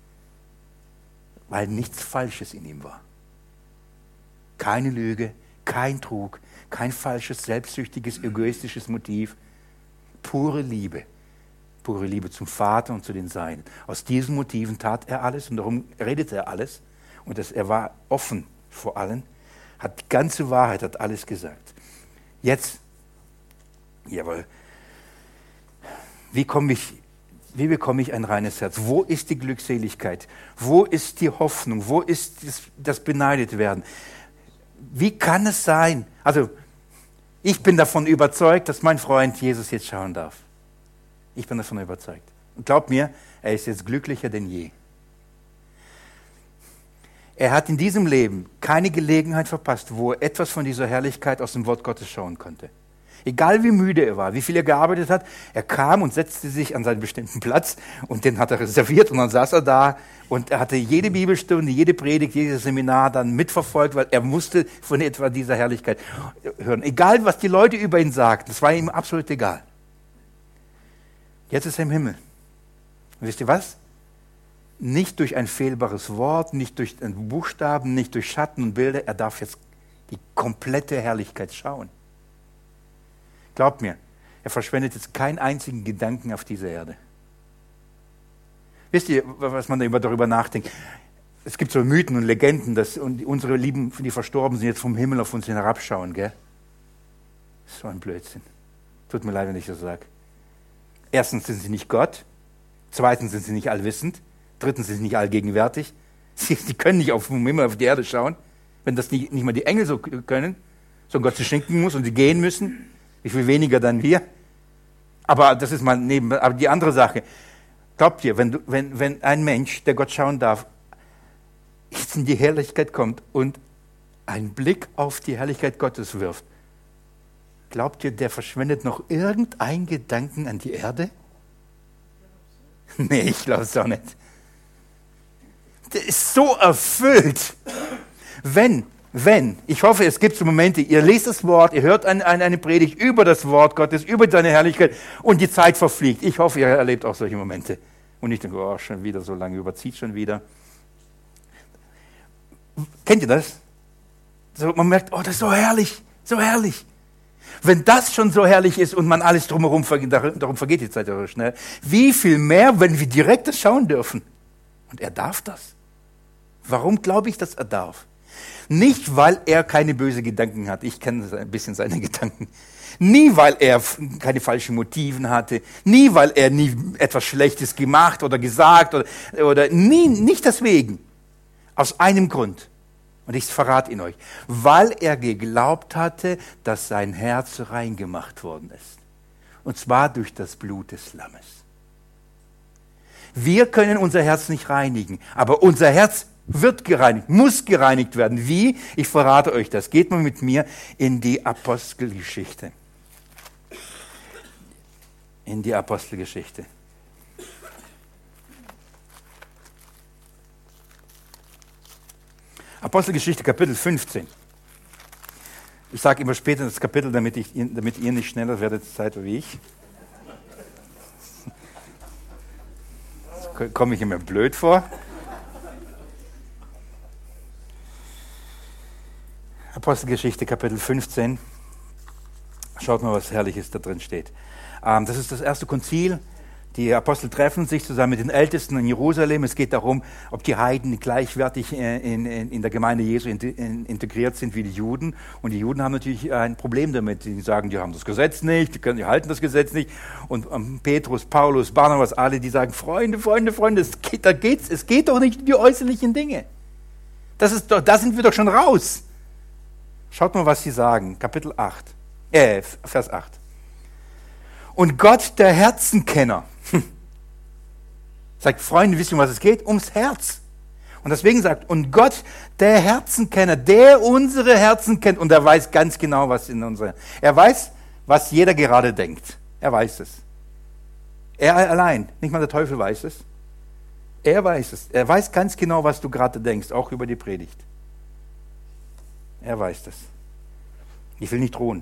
weil nichts Falsches in ihm war. Keine Lüge, kein Trug, kein falsches, selbstsüchtiges, egoistisches Motiv. Pure Liebe. Pure Liebe zum Vater und zu den Seinen. Aus diesen Motiven tat er alles und darum redete er alles. Und das, er war offen vor allen, hat die ganze Wahrheit, hat alles gesagt. Jetzt, jawohl, wie komme ich, wie bekomme ich ein reines Herz? Wo ist die Glückseligkeit? Wo ist die Hoffnung? Wo ist das, das Beneidetwerden? Wie kann es sein? Also, ich bin davon überzeugt, dass mein Freund Jesus jetzt schauen darf. Ich bin davon überzeugt. Und glaubt mir, er ist jetzt glücklicher denn je. Er hat in diesem Leben keine Gelegenheit verpasst, wo er etwas von dieser Herrlichkeit aus dem Wort Gottes schauen konnte. Egal wie müde er war, wie viel er gearbeitet hat, er kam und setzte sich an seinen bestimmten Platz und den hat er reserviert und dann saß er da und er hatte jede Bibelstunde, jede Predigt, jedes Seminar dann mitverfolgt, weil er musste von etwa dieser Herrlichkeit hören. Egal, was die Leute über ihn sagten, das war ihm absolut egal. Jetzt ist er im Himmel. Und wisst ihr was? Nicht durch ein fehlbares Wort, nicht durch Buchstaben, nicht durch Schatten und Bilder, er darf jetzt die komplette Herrlichkeit schauen. Glaubt mir, er verschwendet jetzt keinen einzigen Gedanken auf dieser Erde. Wisst ihr, was man darüber nachdenkt? Es gibt so Mythen und Legenden, dass unsere Lieben, die verstorben sind, jetzt vom Himmel auf uns herabschauen, gell? So ein Blödsinn. Tut mir leid, wenn ich das sage. Erstens sind sie nicht Gott, zweitens sind sie nicht allwissend, drittens sind sie nicht allgegenwärtig. Sie, sie können nicht auf vom Himmel auf die Erde schauen, wenn das nicht, nicht mal die Engel so können, so Gott zu schenken muss und sie gehen müssen. Wie viel weniger dann wir? Aber das ist mal neben, aber die andere Sache. Glaubt ihr, wenn, du, wenn, wenn ein Mensch, der Gott schauen darf, jetzt in die Herrlichkeit kommt und einen Blick auf die Herrlichkeit Gottes wirft, glaubt ihr, der verschwendet noch irgendeinen Gedanken an die Erde? Nee, ich glaube es auch nicht. Der ist so erfüllt. Wenn Wenn, ich hoffe, es gibt so Momente, ihr lest das Wort, ihr hört eine, eine Predigt über das Wort Gottes, über seine Herrlichkeit und die Zeit verfliegt. Ich hoffe, ihr erlebt auch solche Momente. Und nicht denke, oh, schon wieder so lange, überzieht schon wieder. Kennt ihr das? So, man merkt, oh, das ist so herrlich, so herrlich. Wenn das schon so herrlich ist und man alles drumherum vergeht, darum vergeht die Zeit ja so schnell, wie viel mehr, wenn wir direkt das schauen dürfen? Und er darf das. Warum glaube ich, dass er darf? Nicht, weil er keine bösen Gedanken hat. Ich kenne ein bisschen seine Gedanken. Nie, weil er keine falschen Motiven hatte. Nie, weil er nie etwas Schlechtes gemacht oder gesagt oder, oder nie, nicht deswegen. Aus einem Grund. Und ich verrate ihn euch. Weil er geglaubt hatte, dass sein Herz rein gemacht worden ist. Und zwar durch das Blut des Lammes. Wir können unser Herz nicht reinigen, aber unser Herz wird gereinigt, muss gereinigt werden. Wie? Ich verrate euch das. Geht mal mit mir in die Apostelgeschichte. In die Apostelgeschichte. Apostelgeschichte, Kapitel fünfzehn. Ich sage immer später das Kapitel, damit, ich, damit ihr nicht schneller werdet Zeit wie ich. Jetzt komme ich immer blöd vor. Apostelgeschichte, Kapitel fünfzehn. Schaut mal, was Herrliches da drin steht. Das ist das erste Konzil. Die Apostel treffen sich zusammen mit den Ältesten in Jerusalem. Es geht darum, ob die Heiden gleichwertig in, in, in der Gemeinde Jesu integriert sind wie die Juden. Und die Juden haben natürlich ein Problem damit. Die sagen, die haben das Gesetz nicht, die, können, die halten das Gesetz nicht. Und um, Petrus, Paulus, Barnabas, alle, die sagen, Freunde, Freunde, Freunde, es geht, da geht's, es geht doch nicht um die äußerlichen Dinge. Das ist doch, da sind wir doch schon raus. Schaut mal, was sie sagen. Kapitel acht, äh, Vers acht. Und Gott, der Herzenkenner, sagt, Freunde, wisst ihr, um was es geht? Ums Herz. Und deswegen sagt, und Gott, der Herzenkenner, der unsere Herzen kennt, und er weiß ganz genau, was in unserer, er weiß, was jeder gerade denkt. Er weiß es. Er allein, nicht mal der Teufel weiß es. Er weiß es. Er weiß ganz genau, was du gerade denkst, auch über die Predigt. Er weiß das. Ich will nicht drohen.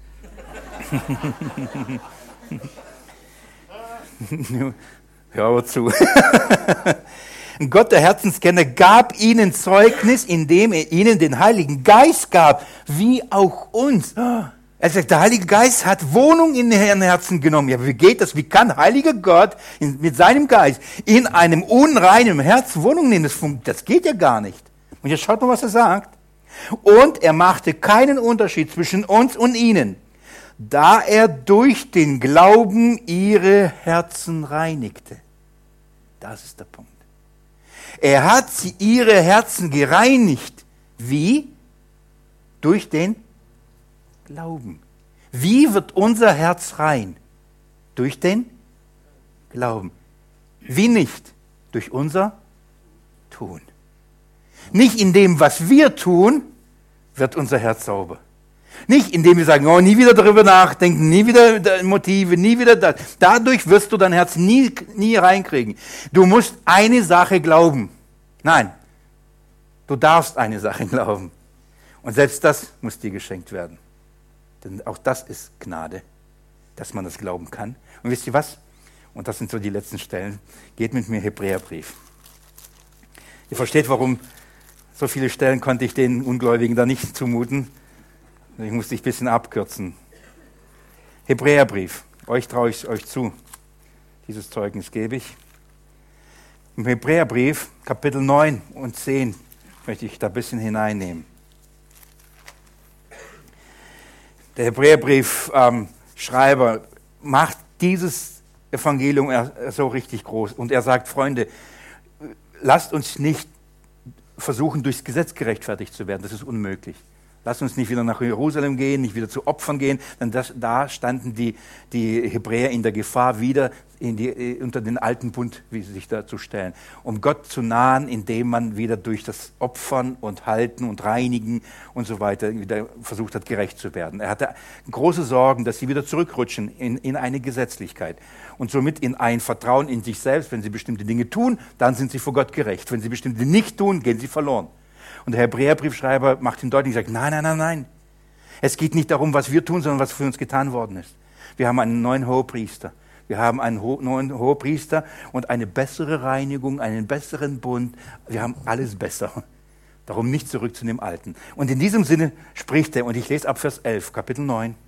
Hör aber zu. Gott, der Herzenskenner, gab ihnen Zeugnis, indem er ihnen den Heiligen Geist gab, wie auch uns. Er sagt, der Heilige Geist hat Wohnung in ihren Herzen genommen. Ja, wie geht das? Wie kann heiliger Gott in, mit seinem Geist in einem unreinen Herz Wohnung nehmen? Das, das geht ja gar nicht. Und jetzt schaut mal, was er sagt. Und er machte keinen Unterschied zwischen uns und ihnen, da er durch den Glauben ihre Herzen reinigte. Das ist der Punkt. Er hat sie, ihre Herzen gereinigt. Wie? Durch den Glauben. Wie wird unser Herz rein? Durch den Glauben. Wie nicht? Durch unser Tun. Nicht in dem, was wir tun, wird unser Herz sauber. Nicht indem wir sagen, oh, nie wieder darüber nachdenken, nie wieder Motive, nie wieder das. Dadurch wirst du dein Herz nie, nie reinkriegen. Du musst eine Sache glauben. Nein, du darfst eine Sache glauben. Und selbst das muss dir geschenkt werden. Denn auch das ist Gnade, dass man das glauben kann. Und wisst ihr was? Und das sind so die letzten Stellen. Geht mit mir Hebräerbrief. Ihr versteht, warum so viele Stellen konnte ich den Ungläubigen da nicht zumuten. Ich musste dich ein bisschen abkürzen. Hebräerbrief. Euch traue ich euch zu. Dieses Zeugnis gebe ich. Im Hebräerbrief, Kapitel neun und zehn, möchte ich da ein bisschen hineinnehmen. Der Hebräerbrief-Schreiber ähm, macht dieses Evangelium so richtig groß. Und er sagt, Freunde, lasst uns nicht versuchen, durchs Gesetz gerechtfertigt zu werden. Das ist unmöglich. Lasst uns nicht wieder nach Jerusalem gehen, nicht wieder zu Opfern gehen, denn das, da standen die, die Hebräer in der Gefahr, wieder in die, unter den alten Bund, wie sie sich dazu stellen, um Gott zu nahen, indem man wieder durch das Opfern und Halten und Reinigen und so weiter wieder versucht hat, gerecht zu werden. Er hatte große Sorgen, dass sie wieder zurückrutschen in, in eine Gesetzlichkeit und somit in ein Vertrauen in sich selbst. Wenn sie bestimmte Dinge tun, dann sind sie vor Gott gerecht. Wenn sie bestimmte Dinge nicht tun, gehen sie verloren. Und der Hebräerbriefschreiber macht ihm deutlich, sagt, nein, nein, nein, nein. Es geht nicht darum, was wir tun, sondern was für uns getan worden ist. Wir haben einen neuen Hohepriester. Wir haben einen Ho- neuen Hohepriester und eine bessere Reinigung, einen besseren Bund. Wir haben alles besser. Darum nicht zurück zu dem Alten. Und in diesem Sinne spricht er, und ich lese ab Vers elf, Kapitel neun.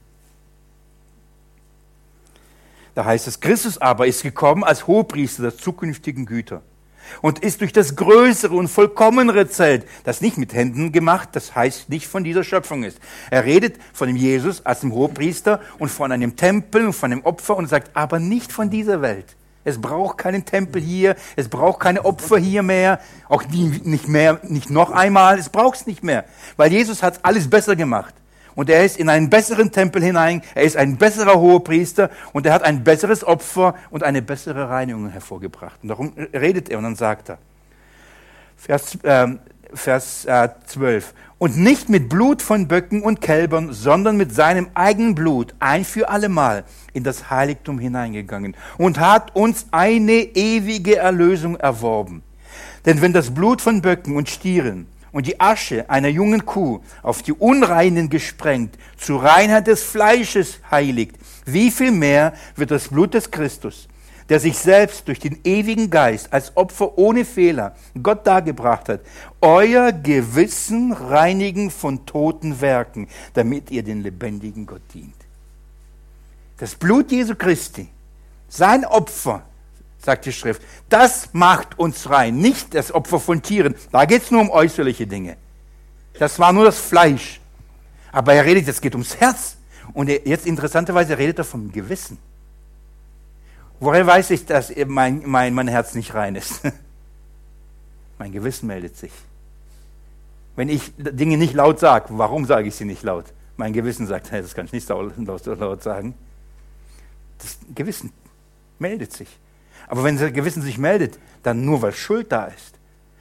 Da heißt es, Christus aber ist gekommen als Hohepriester der zukünftigen Güter. Und ist durch das größere und vollkommenere Zelt, das nicht mit Händen gemacht, das heißt nicht von dieser Schöpfung ist. Er redet von dem Jesus als dem Hohepriester und von einem Tempel und von einem Opfer und sagt, aber nicht von dieser Welt. Es braucht keinen Tempel hier, es braucht keine Opfer hier mehr, auch die, nicht mehr, nicht noch einmal, es braucht es nicht mehr, weil Jesus hat alles besser gemacht. Und er ist in einen besseren Tempel hinein, er ist ein besserer Hohepriester und er hat ein besseres Opfer und eine bessere Reinigung hervorgebracht. Und darum redet er und dann sagt er, Vers, äh, Vers äh, zwölf, und nicht mit Blut von Böcken und Kälbern, sondern mit seinem eigenen Blut ein für allemal in das Heiligtum hineingegangen und hat uns eine ewige Erlösung erworben. Denn wenn das Blut von Böcken und Stieren und die Asche einer jungen Kuh auf die Unreinen gesprengt, zur Reinheit des Fleisches heiligt, wie viel mehr wird das Blut des Christus, der sich selbst durch den ewigen Geist als Opfer ohne Fehler Gott dargebracht hat, euer Gewissen reinigen von toten Werken, damit ihr den lebendigen Gott dient. Das Blut Jesu Christi, sein Opfer, sagt die Schrift, das macht uns rein, nicht das Opfer von Tieren. Da geht es nur um äußerliche Dinge. Das war nur das Fleisch. Aber er redet, es geht ums Herz. Und er, jetzt interessanterweise redet er vom Gewissen. Woher weiß ich, dass mein, mein, mein Herz nicht rein ist? Mein Gewissen meldet sich. Wenn ich Dinge nicht laut sage, warum sage ich sie nicht laut? Mein Gewissen sagt, hey, das kann ich nicht laut, laut sagen. Das Gewissen meldet sich. Aber wenn das Gewissen sich meldet, dann nur, weil Schuld da ist.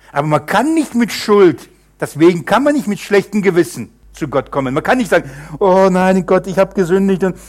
Aber man kann nicht mit Schuld, deswegen kann man nicht mit schlechtem Gewissen zu Gott kommen. Man kann nicht sagen, oh nein, Gott, ich habe gesündigt und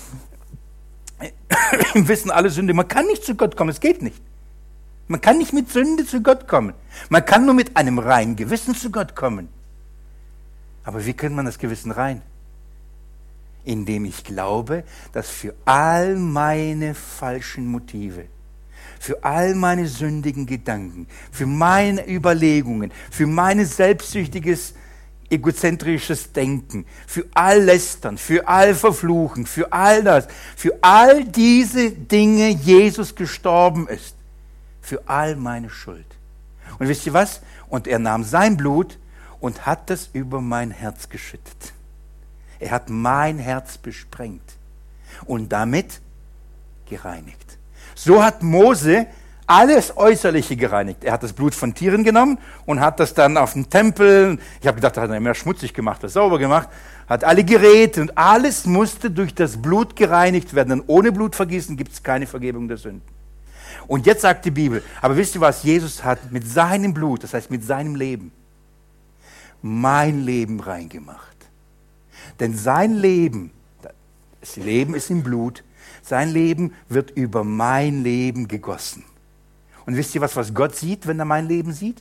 im Wissen alle Sünde. Man kann nicht zu Gott kommen, es geht nicht. Man kann nicht mit Sünde zu Gott kommen. Man kann nur mit einem reinen Gewissen zu Gott kommen. Aber wie könnte man das Gewissen rein? Indem ich glaube, dass für all meine falschen Motive, für all meine sündigen Gedanken, für meine Überlegungen, für mein selbstsüchtiges, egozentrisches Denken, für all Lästern, für all Verfluchen, für all das, für all diese Dinge Jesus gestorben ist. Für all meine Schuld. Und wisst ihr was? Und er nahm sein Blut und hat das über mein Herz geschüttet. Er hat mein Herz besprengt und damit gereinigt. So hat Mose alles Äußerliche gereinigt. Er hat das Blut von Tieren genommen und hat das dann auf den Tempel, ich habe gedacht, da hat er mehr schmutzig gemacht, was sauber gemacht, hat alle Geräte und alles musste durch das Blut gereinigt werden. Denn ohne Blutvergießen gibt es keine Vergebung der Sünden. Und jetzt sagt die Bibel, aber wisst ihr was, Jesus hat mit seinem Blut, das heißt mit seinem Leben, mein Leben reingemacht. Denn sein Leben, das Leben ist im Blut, sein Leben wird über mein Leben gegossen. Und wisst ihr was, was Gott sieht, wenn er mein Leben sieht?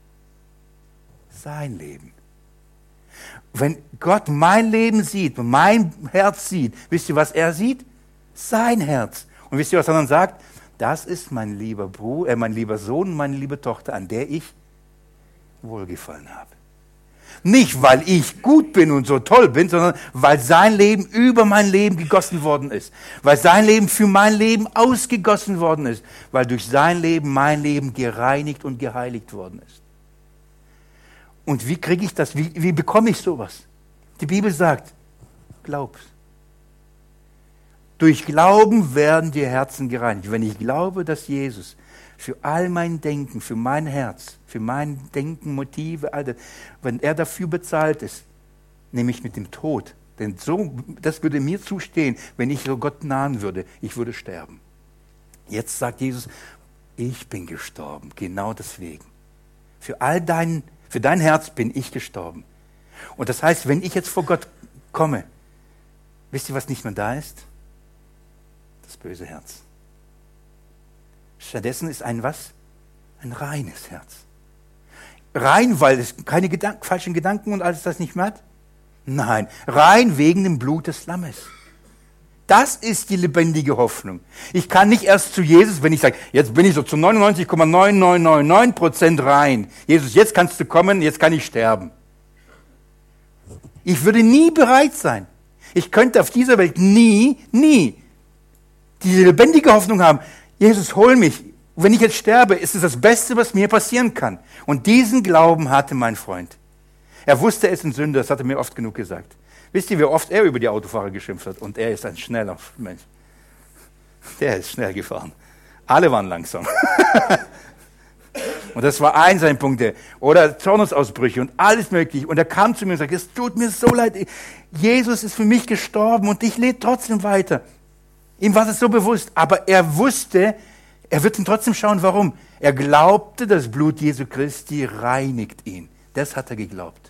Sein Leben. Wenn Gott mein Leben sieht, mein Herz sieht, wisst ihr, was er sieht? Sein Herz. Und wisst ihr, was er dann sagt? Das ist mein lieber Bruder, äh, mein lieber Sohn, meine liebe Tochter, an der ich wohlgefallen habe. Nicht, weil ich gut bin und so toll bin, sondern weil sein Leben über mein Leben gegossen worden ist. Weil sein Leben für mein Leben ausgegossen worden ist. Weil durch sein Leben mein Leben gereinigt und geheiligt worden ist. Und wie kriege ich das? Wie, wie bekomme ich sowas? Die Bibel sagt, glaub's. Durch Glauben werden die Herzen gereinigt. Wenn ich glaube, dass Jesus für all mein Denken, für mein Herz, für mein Denken, Motive, all das, wenn er dafür bezahlt ist, nämlich mit dem Tod, denn so, das würde mir zustehen, wenn ich so Gott nahen würde, ich würde sterben. Jetzt sagt Jesus, ich bin gestorben, genau deswegen. Für all dein, für dein Herz bin ich gestorben. Und das heißt, wenn ich jetzt vor Gott komme, wisst ihr, was nicht mehr da ist? Das böse Herz. Stattdessen ist ein was? Ein reines Herz. Rein, weil es keine Gedanken, falschen Gedanken und alles das nicht mehr hat? Nein, rein wegen dem Blut des Lammes. Das ist die lebendige Hoffnung. Ich kann nicht erst zu Jesus, wenn ich sage, jetzt bin ich so zu neunundneunzig Komma neun neun neun neun Prozent rein. Jesus, jetzt kannst du kommen, jetzt kann ich sterben. Ich würde nie bereit sein. Ich könnte auf dieser Welt nie, nie diese lebendige Hoffnung haben, Jesus, hol mich. Wenn ich jetzt sterbe, ist es das Beste, was mir passieren kann. Und diesen Glauben hatte mein Freund. Er wusste, er ist ein Sünder, das hat er mir oft genug gesagt. Wisst ihr, wie oft er über die Autofahrer geschimpft hat? Und er ist ein schneller Mensch. Der ist schnell gefahren. Alle waren langsam. Und das war ein sein Punkt. Oder Zornesausbrüche und alles mögliche. Und er kam zu mir und sagte, es tut mir so leid. Jesus ist für mich gestorben und ich lebe trotzdem weiter. Ihm war es so bewusst, aber er wusste, er wird ihn trotzdem schauen, warum. Er glaubte, das Blut Jesu Christi reinigt ihn. Das hat er geglaubt.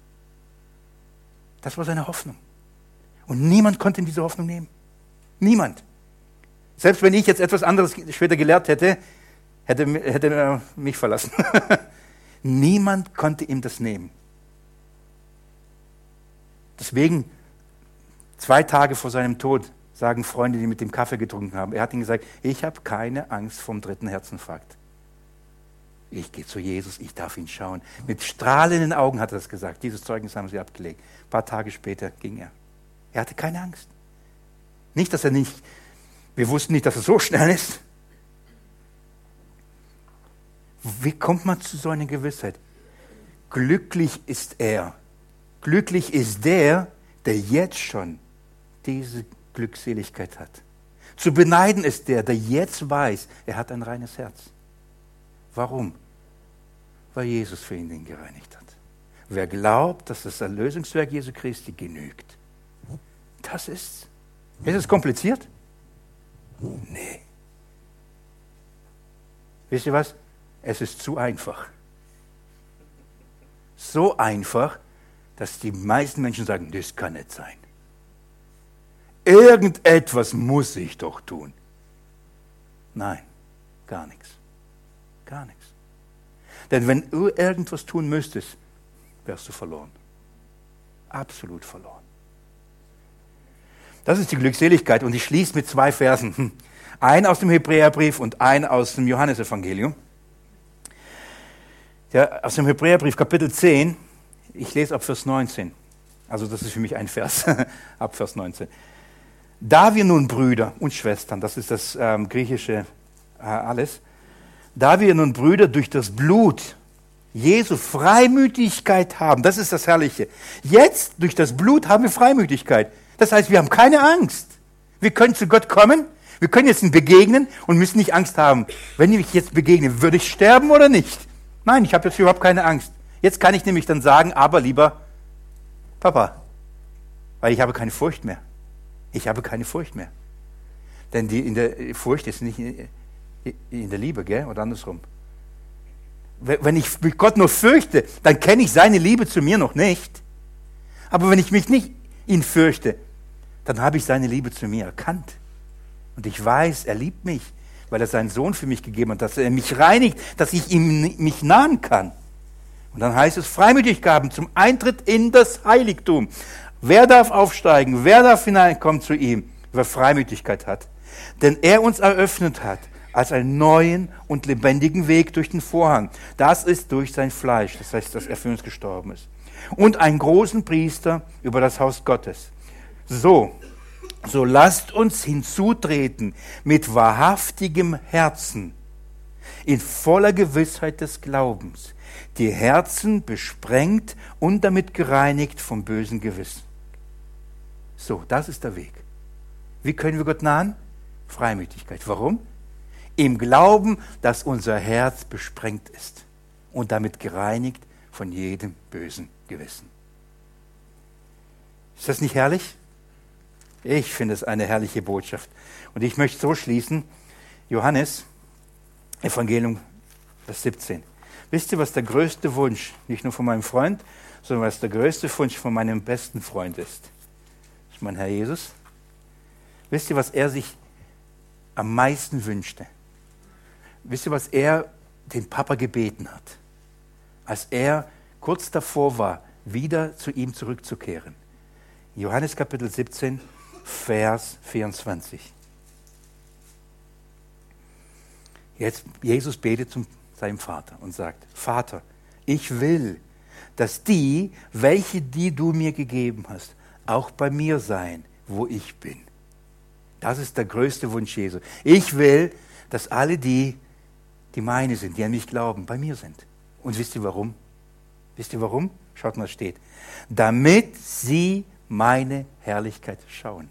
Das war seine Hoffnung. Und niemand konnte ihm diese Hoffnung nehmen. Niemand. Selbst wenn ich jetzt etwas anderes später gelehrt hätte, hätte, hätte er mich verlassen. Niemand konnte ihm das nehmen. Deswegen, zwei Tage vor seinem Tod, sagen Freunde, die mit dem Kaffee getrunken haben. Er hat ihnen gesagt, ich habe keine Angst vom dritten Herzinfarkt. Ich gehe zu Jesus, ich darf ihn schauen. Mit strahlenden Augen hat er das gesagt. Dieses Zeugnis haben sie abgelegt. Ein paar Tage später ging er. Er hatte keine Angst. Nicht, dass er nicht, wir wussten nicht, dass er so schnell ist. Wie kommt man zu so einer Gewissheit? Glücklich ist er. Glücklich ist der, der jetzt schon diese Glückseligkeit hat. Zu beneiden ist der, der jetzt weiß, er hat ein reines Herz. Warum? Weil Jesus für ihn den gereinigt hat. Wer glaubt, dass das Erlösungswerk Jesu Christi genügt, das ist's. Ist es kompliziert? Nee. Wisst ihr was? Es ist zu einfach. so einfach, dass die meisten Menschen sagen, das kann nicht sein. Irgendetwas muss ich doch tun. Nein, gar nichts. Gar nichts. Denn wenn du irgendwas tun müsstest, wärst du verloren. Absolut verloren. Das ist die Glückseligkeit und ich schließe mit zwei Versen. Ein aus dem Hebräerbrief und ein aus dem Johannesevangelium. Ja, aus dem Hebräerbrief Kapitel zehn, ich lese ab Vers neunzehn. Also das ist für mich ein Vers, ab Vers neunzehn. Da wir nun Brüder und Schwestern, das ist das ähm, griechische äh, alles, da wir nun Brüder durch das Blut Jesu Freimütigkeit haben, das ist das Herrliche. Jetzt durch das Blut haben wir Freimütigkeit. Das heißt, wir haben keine Angst. Wir können zu Gott kommen, wir können jetzt ihm begegnen und müssen nicht Angst haben. Wenn ich jetzt begegne, würde ich sterben oder nicht? Nein, ich habe jetzt überhaupt keine Angst. Jetzt kann ich nämlich dann sagen, aber lieber Papa, weil ich habe keine Furcht mehr. Ich habe keine Furcht mehr. Denn die in der Furcht ist nicht in der Liebe, gell? Oder andersrum. Wenn ich mich Gott nur fürchte, dann kenne ich seine Liebe zu mir noch nicht. Aber wenn ich mich nicht ihn fürchte, dann habe ich seine Liebe zu mir erkannt. Und ich weiß, er liebt mich, weil er seinen Sohn für mich gegeben hat, dass er mich reinigt, dass ich ihm mich nahen kann. Und dann heißt es Freimütigkeit zum Eintritt in das Heiligtum. Wer darf aufsteigen? Wer darf hineinkommen zu ihm? Wer Freimütigkeit hat. Denn er uns eröffnet hat als einen neuen und lebendigen Weg durch den Vorhang. Das ist durch sein Fleisch, das heißt, dass er für uns gestorben ist. Und einen großen Priester über das Haus Gottes. So, so lasst uns hinzutreten mit wahrhaftigem Herzen, in voller Gewissheit des Glaubens, die Herzen besprengt und damit gereinigt vom bösen Gewissen. So, das ist der Weg. Wie können wir Gott nahen? Freimütigkeit. Warum? Im Glauben, dass unser Herz besprengt ist und damit gereinigt von jedem bösen Gewissen. Ist das nicht herrlich? Ich finde es eine herrliche Botschaft. Und ich möchte so schließen, Johannes, Evangelium, Vers siebzehn. Wisst ihr, was der größte Wunsch, nicht nur von meinem Freund, sondern was der größte Wunsch von meinem besten Freund ist? Das ist mein Herr Jesus. Wisst ihr, was er sich am meisten wünschte? Wisst ihr, was er den Papa gebeten hat, als er kurz davor war, wieder zu ihm zurückzukehren? Johannes Kapitel siebzehn, Vers vierundzwanzig. Jetzt, Jesus betet zu seinem Vater und sagt, Vater, ich will, dass die, welche die du mir gegeben hast, auch bei mir sein, wo ich bin. Das ist der größte Wunsch Jesu. Ich will, dass alle die, die meine sind, die an mich glauben, bei mir sind. Und wisst ihr warum? Wisst ihr warum? Schaut mal, was steht. Damit sie meine Herrlichkeit schauen.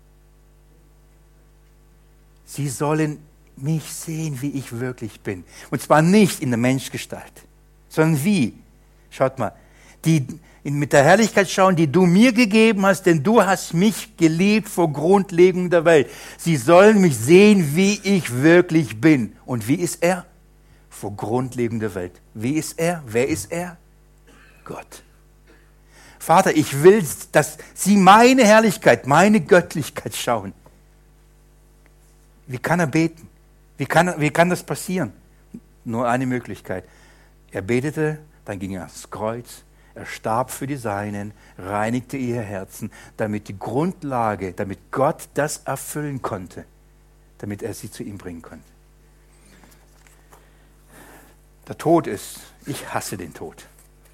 Sie sollen mich sehen, wie ich wirklich bin. Und zwar nicht in der Menschgestalt, sondern wie? Schaut mal, die mit der Herrlichkeit schauen, die du mir gegeben hast, denn du hast mich geliebt vor Grundlegung der Welt. Sie sollen mich sehen, wie ich wirklich bin. Und wie ist er? Vor Grundlegung der Welt. Wie ist er? Wer ist er? Gott. Vater, ich will, dass sie meine Herrlichkeit, meine Göttlichkeit schauen. Wie kann er beten? Wie kann, wie kann das passieren? Nur eine Möglichkeit. Er betete, dann ging er ans Kreuz, er starb für die Seinen, reinigte ihr Herzen, damit die Grundlage, damit Gott das erfüllen konnte, damit er sie zu ihm bringen konnte. Der Tod ist, ich hasse den Tod.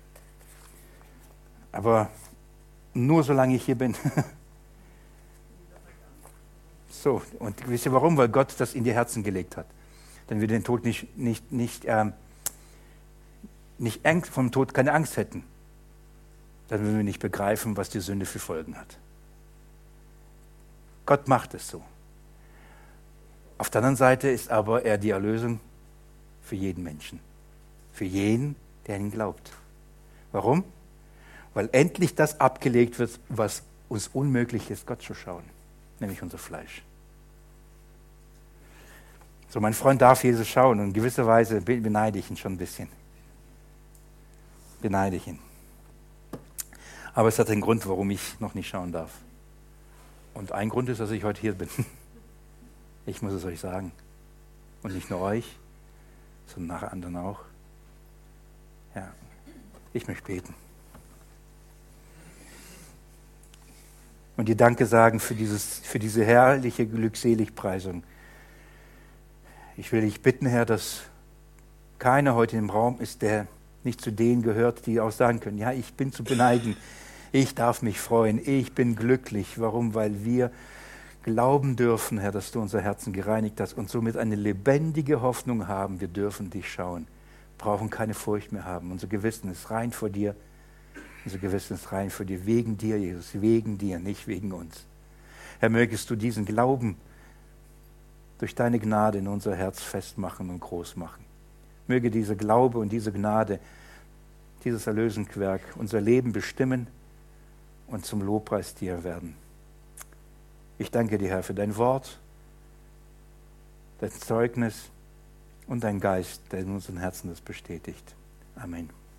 Aber nur solange ich hier bin. So, und wisst ihr warum? Weil Gott das in die Herzen gelegt hat. Dann wir den Tod nicht, nicht, nicht, ähm, nicht Angst, vom Tod keine Angst hätten. Dann würden wir nicht begreifen, was die Sünde für Folgen hat. Gott macht es so. Auf der anderen Seite ist aber er die Erlösung für jeden Menschen. Für jeden, der an ihn glaubt. Warum? Weil endlich das abgelegt wird, was uns unmöglich ist, Gott zu schauen. Nämlich unser Fleisch. So, mein Freund darf Jesus schauen und in gewisser Weise beneide ich ihn schon ein bisschen. Beneide ich ihn. Aber es hat einen Grund, warum ich noch nicht schauen darf. Und ein Grund ist, dass ich heute hier bin. Ich muss es euch sagen. Und nicht nur euch, sondern nach anderen auch. Ja, ich möchte beten. Und dir Danke sagen für, dieses, für diese herrliche Glückseligpreisung. Ich will dich bitten, Herr, dass keiner heute im Raum ist, der nicht zu denen gehört, die auch sagen können, ja, ich bin zu beneiden, ich darf mich freuen, ich bin glücklich. Warum? Weil wir glauben dürfen, Herr, dass du unser Herzen gereinigt hast und somit eine lebendige Hoffnung haben. Wir dürfen dich schauen, brauchen keine Furcht mehr haben. Unser Gewissen ist rein vor dir, unser Gewissen ist rein vor dir, wegen dir, Jesus, wegen dir, nicht wegen uns. Herr, mögest du diesen Glauben durch deine Gnade in unser Herz festmachen und groß machen. Möge dieser Glaube und diese Gnade, dieses Erlösungswerk unser Leben bestimmen und zum Lobpreis dir werden. Ich danke dir, Herr, für dein Wort, dein Zeugnis und dein Geist, der in unseren Herzen das bestätigt. Amen.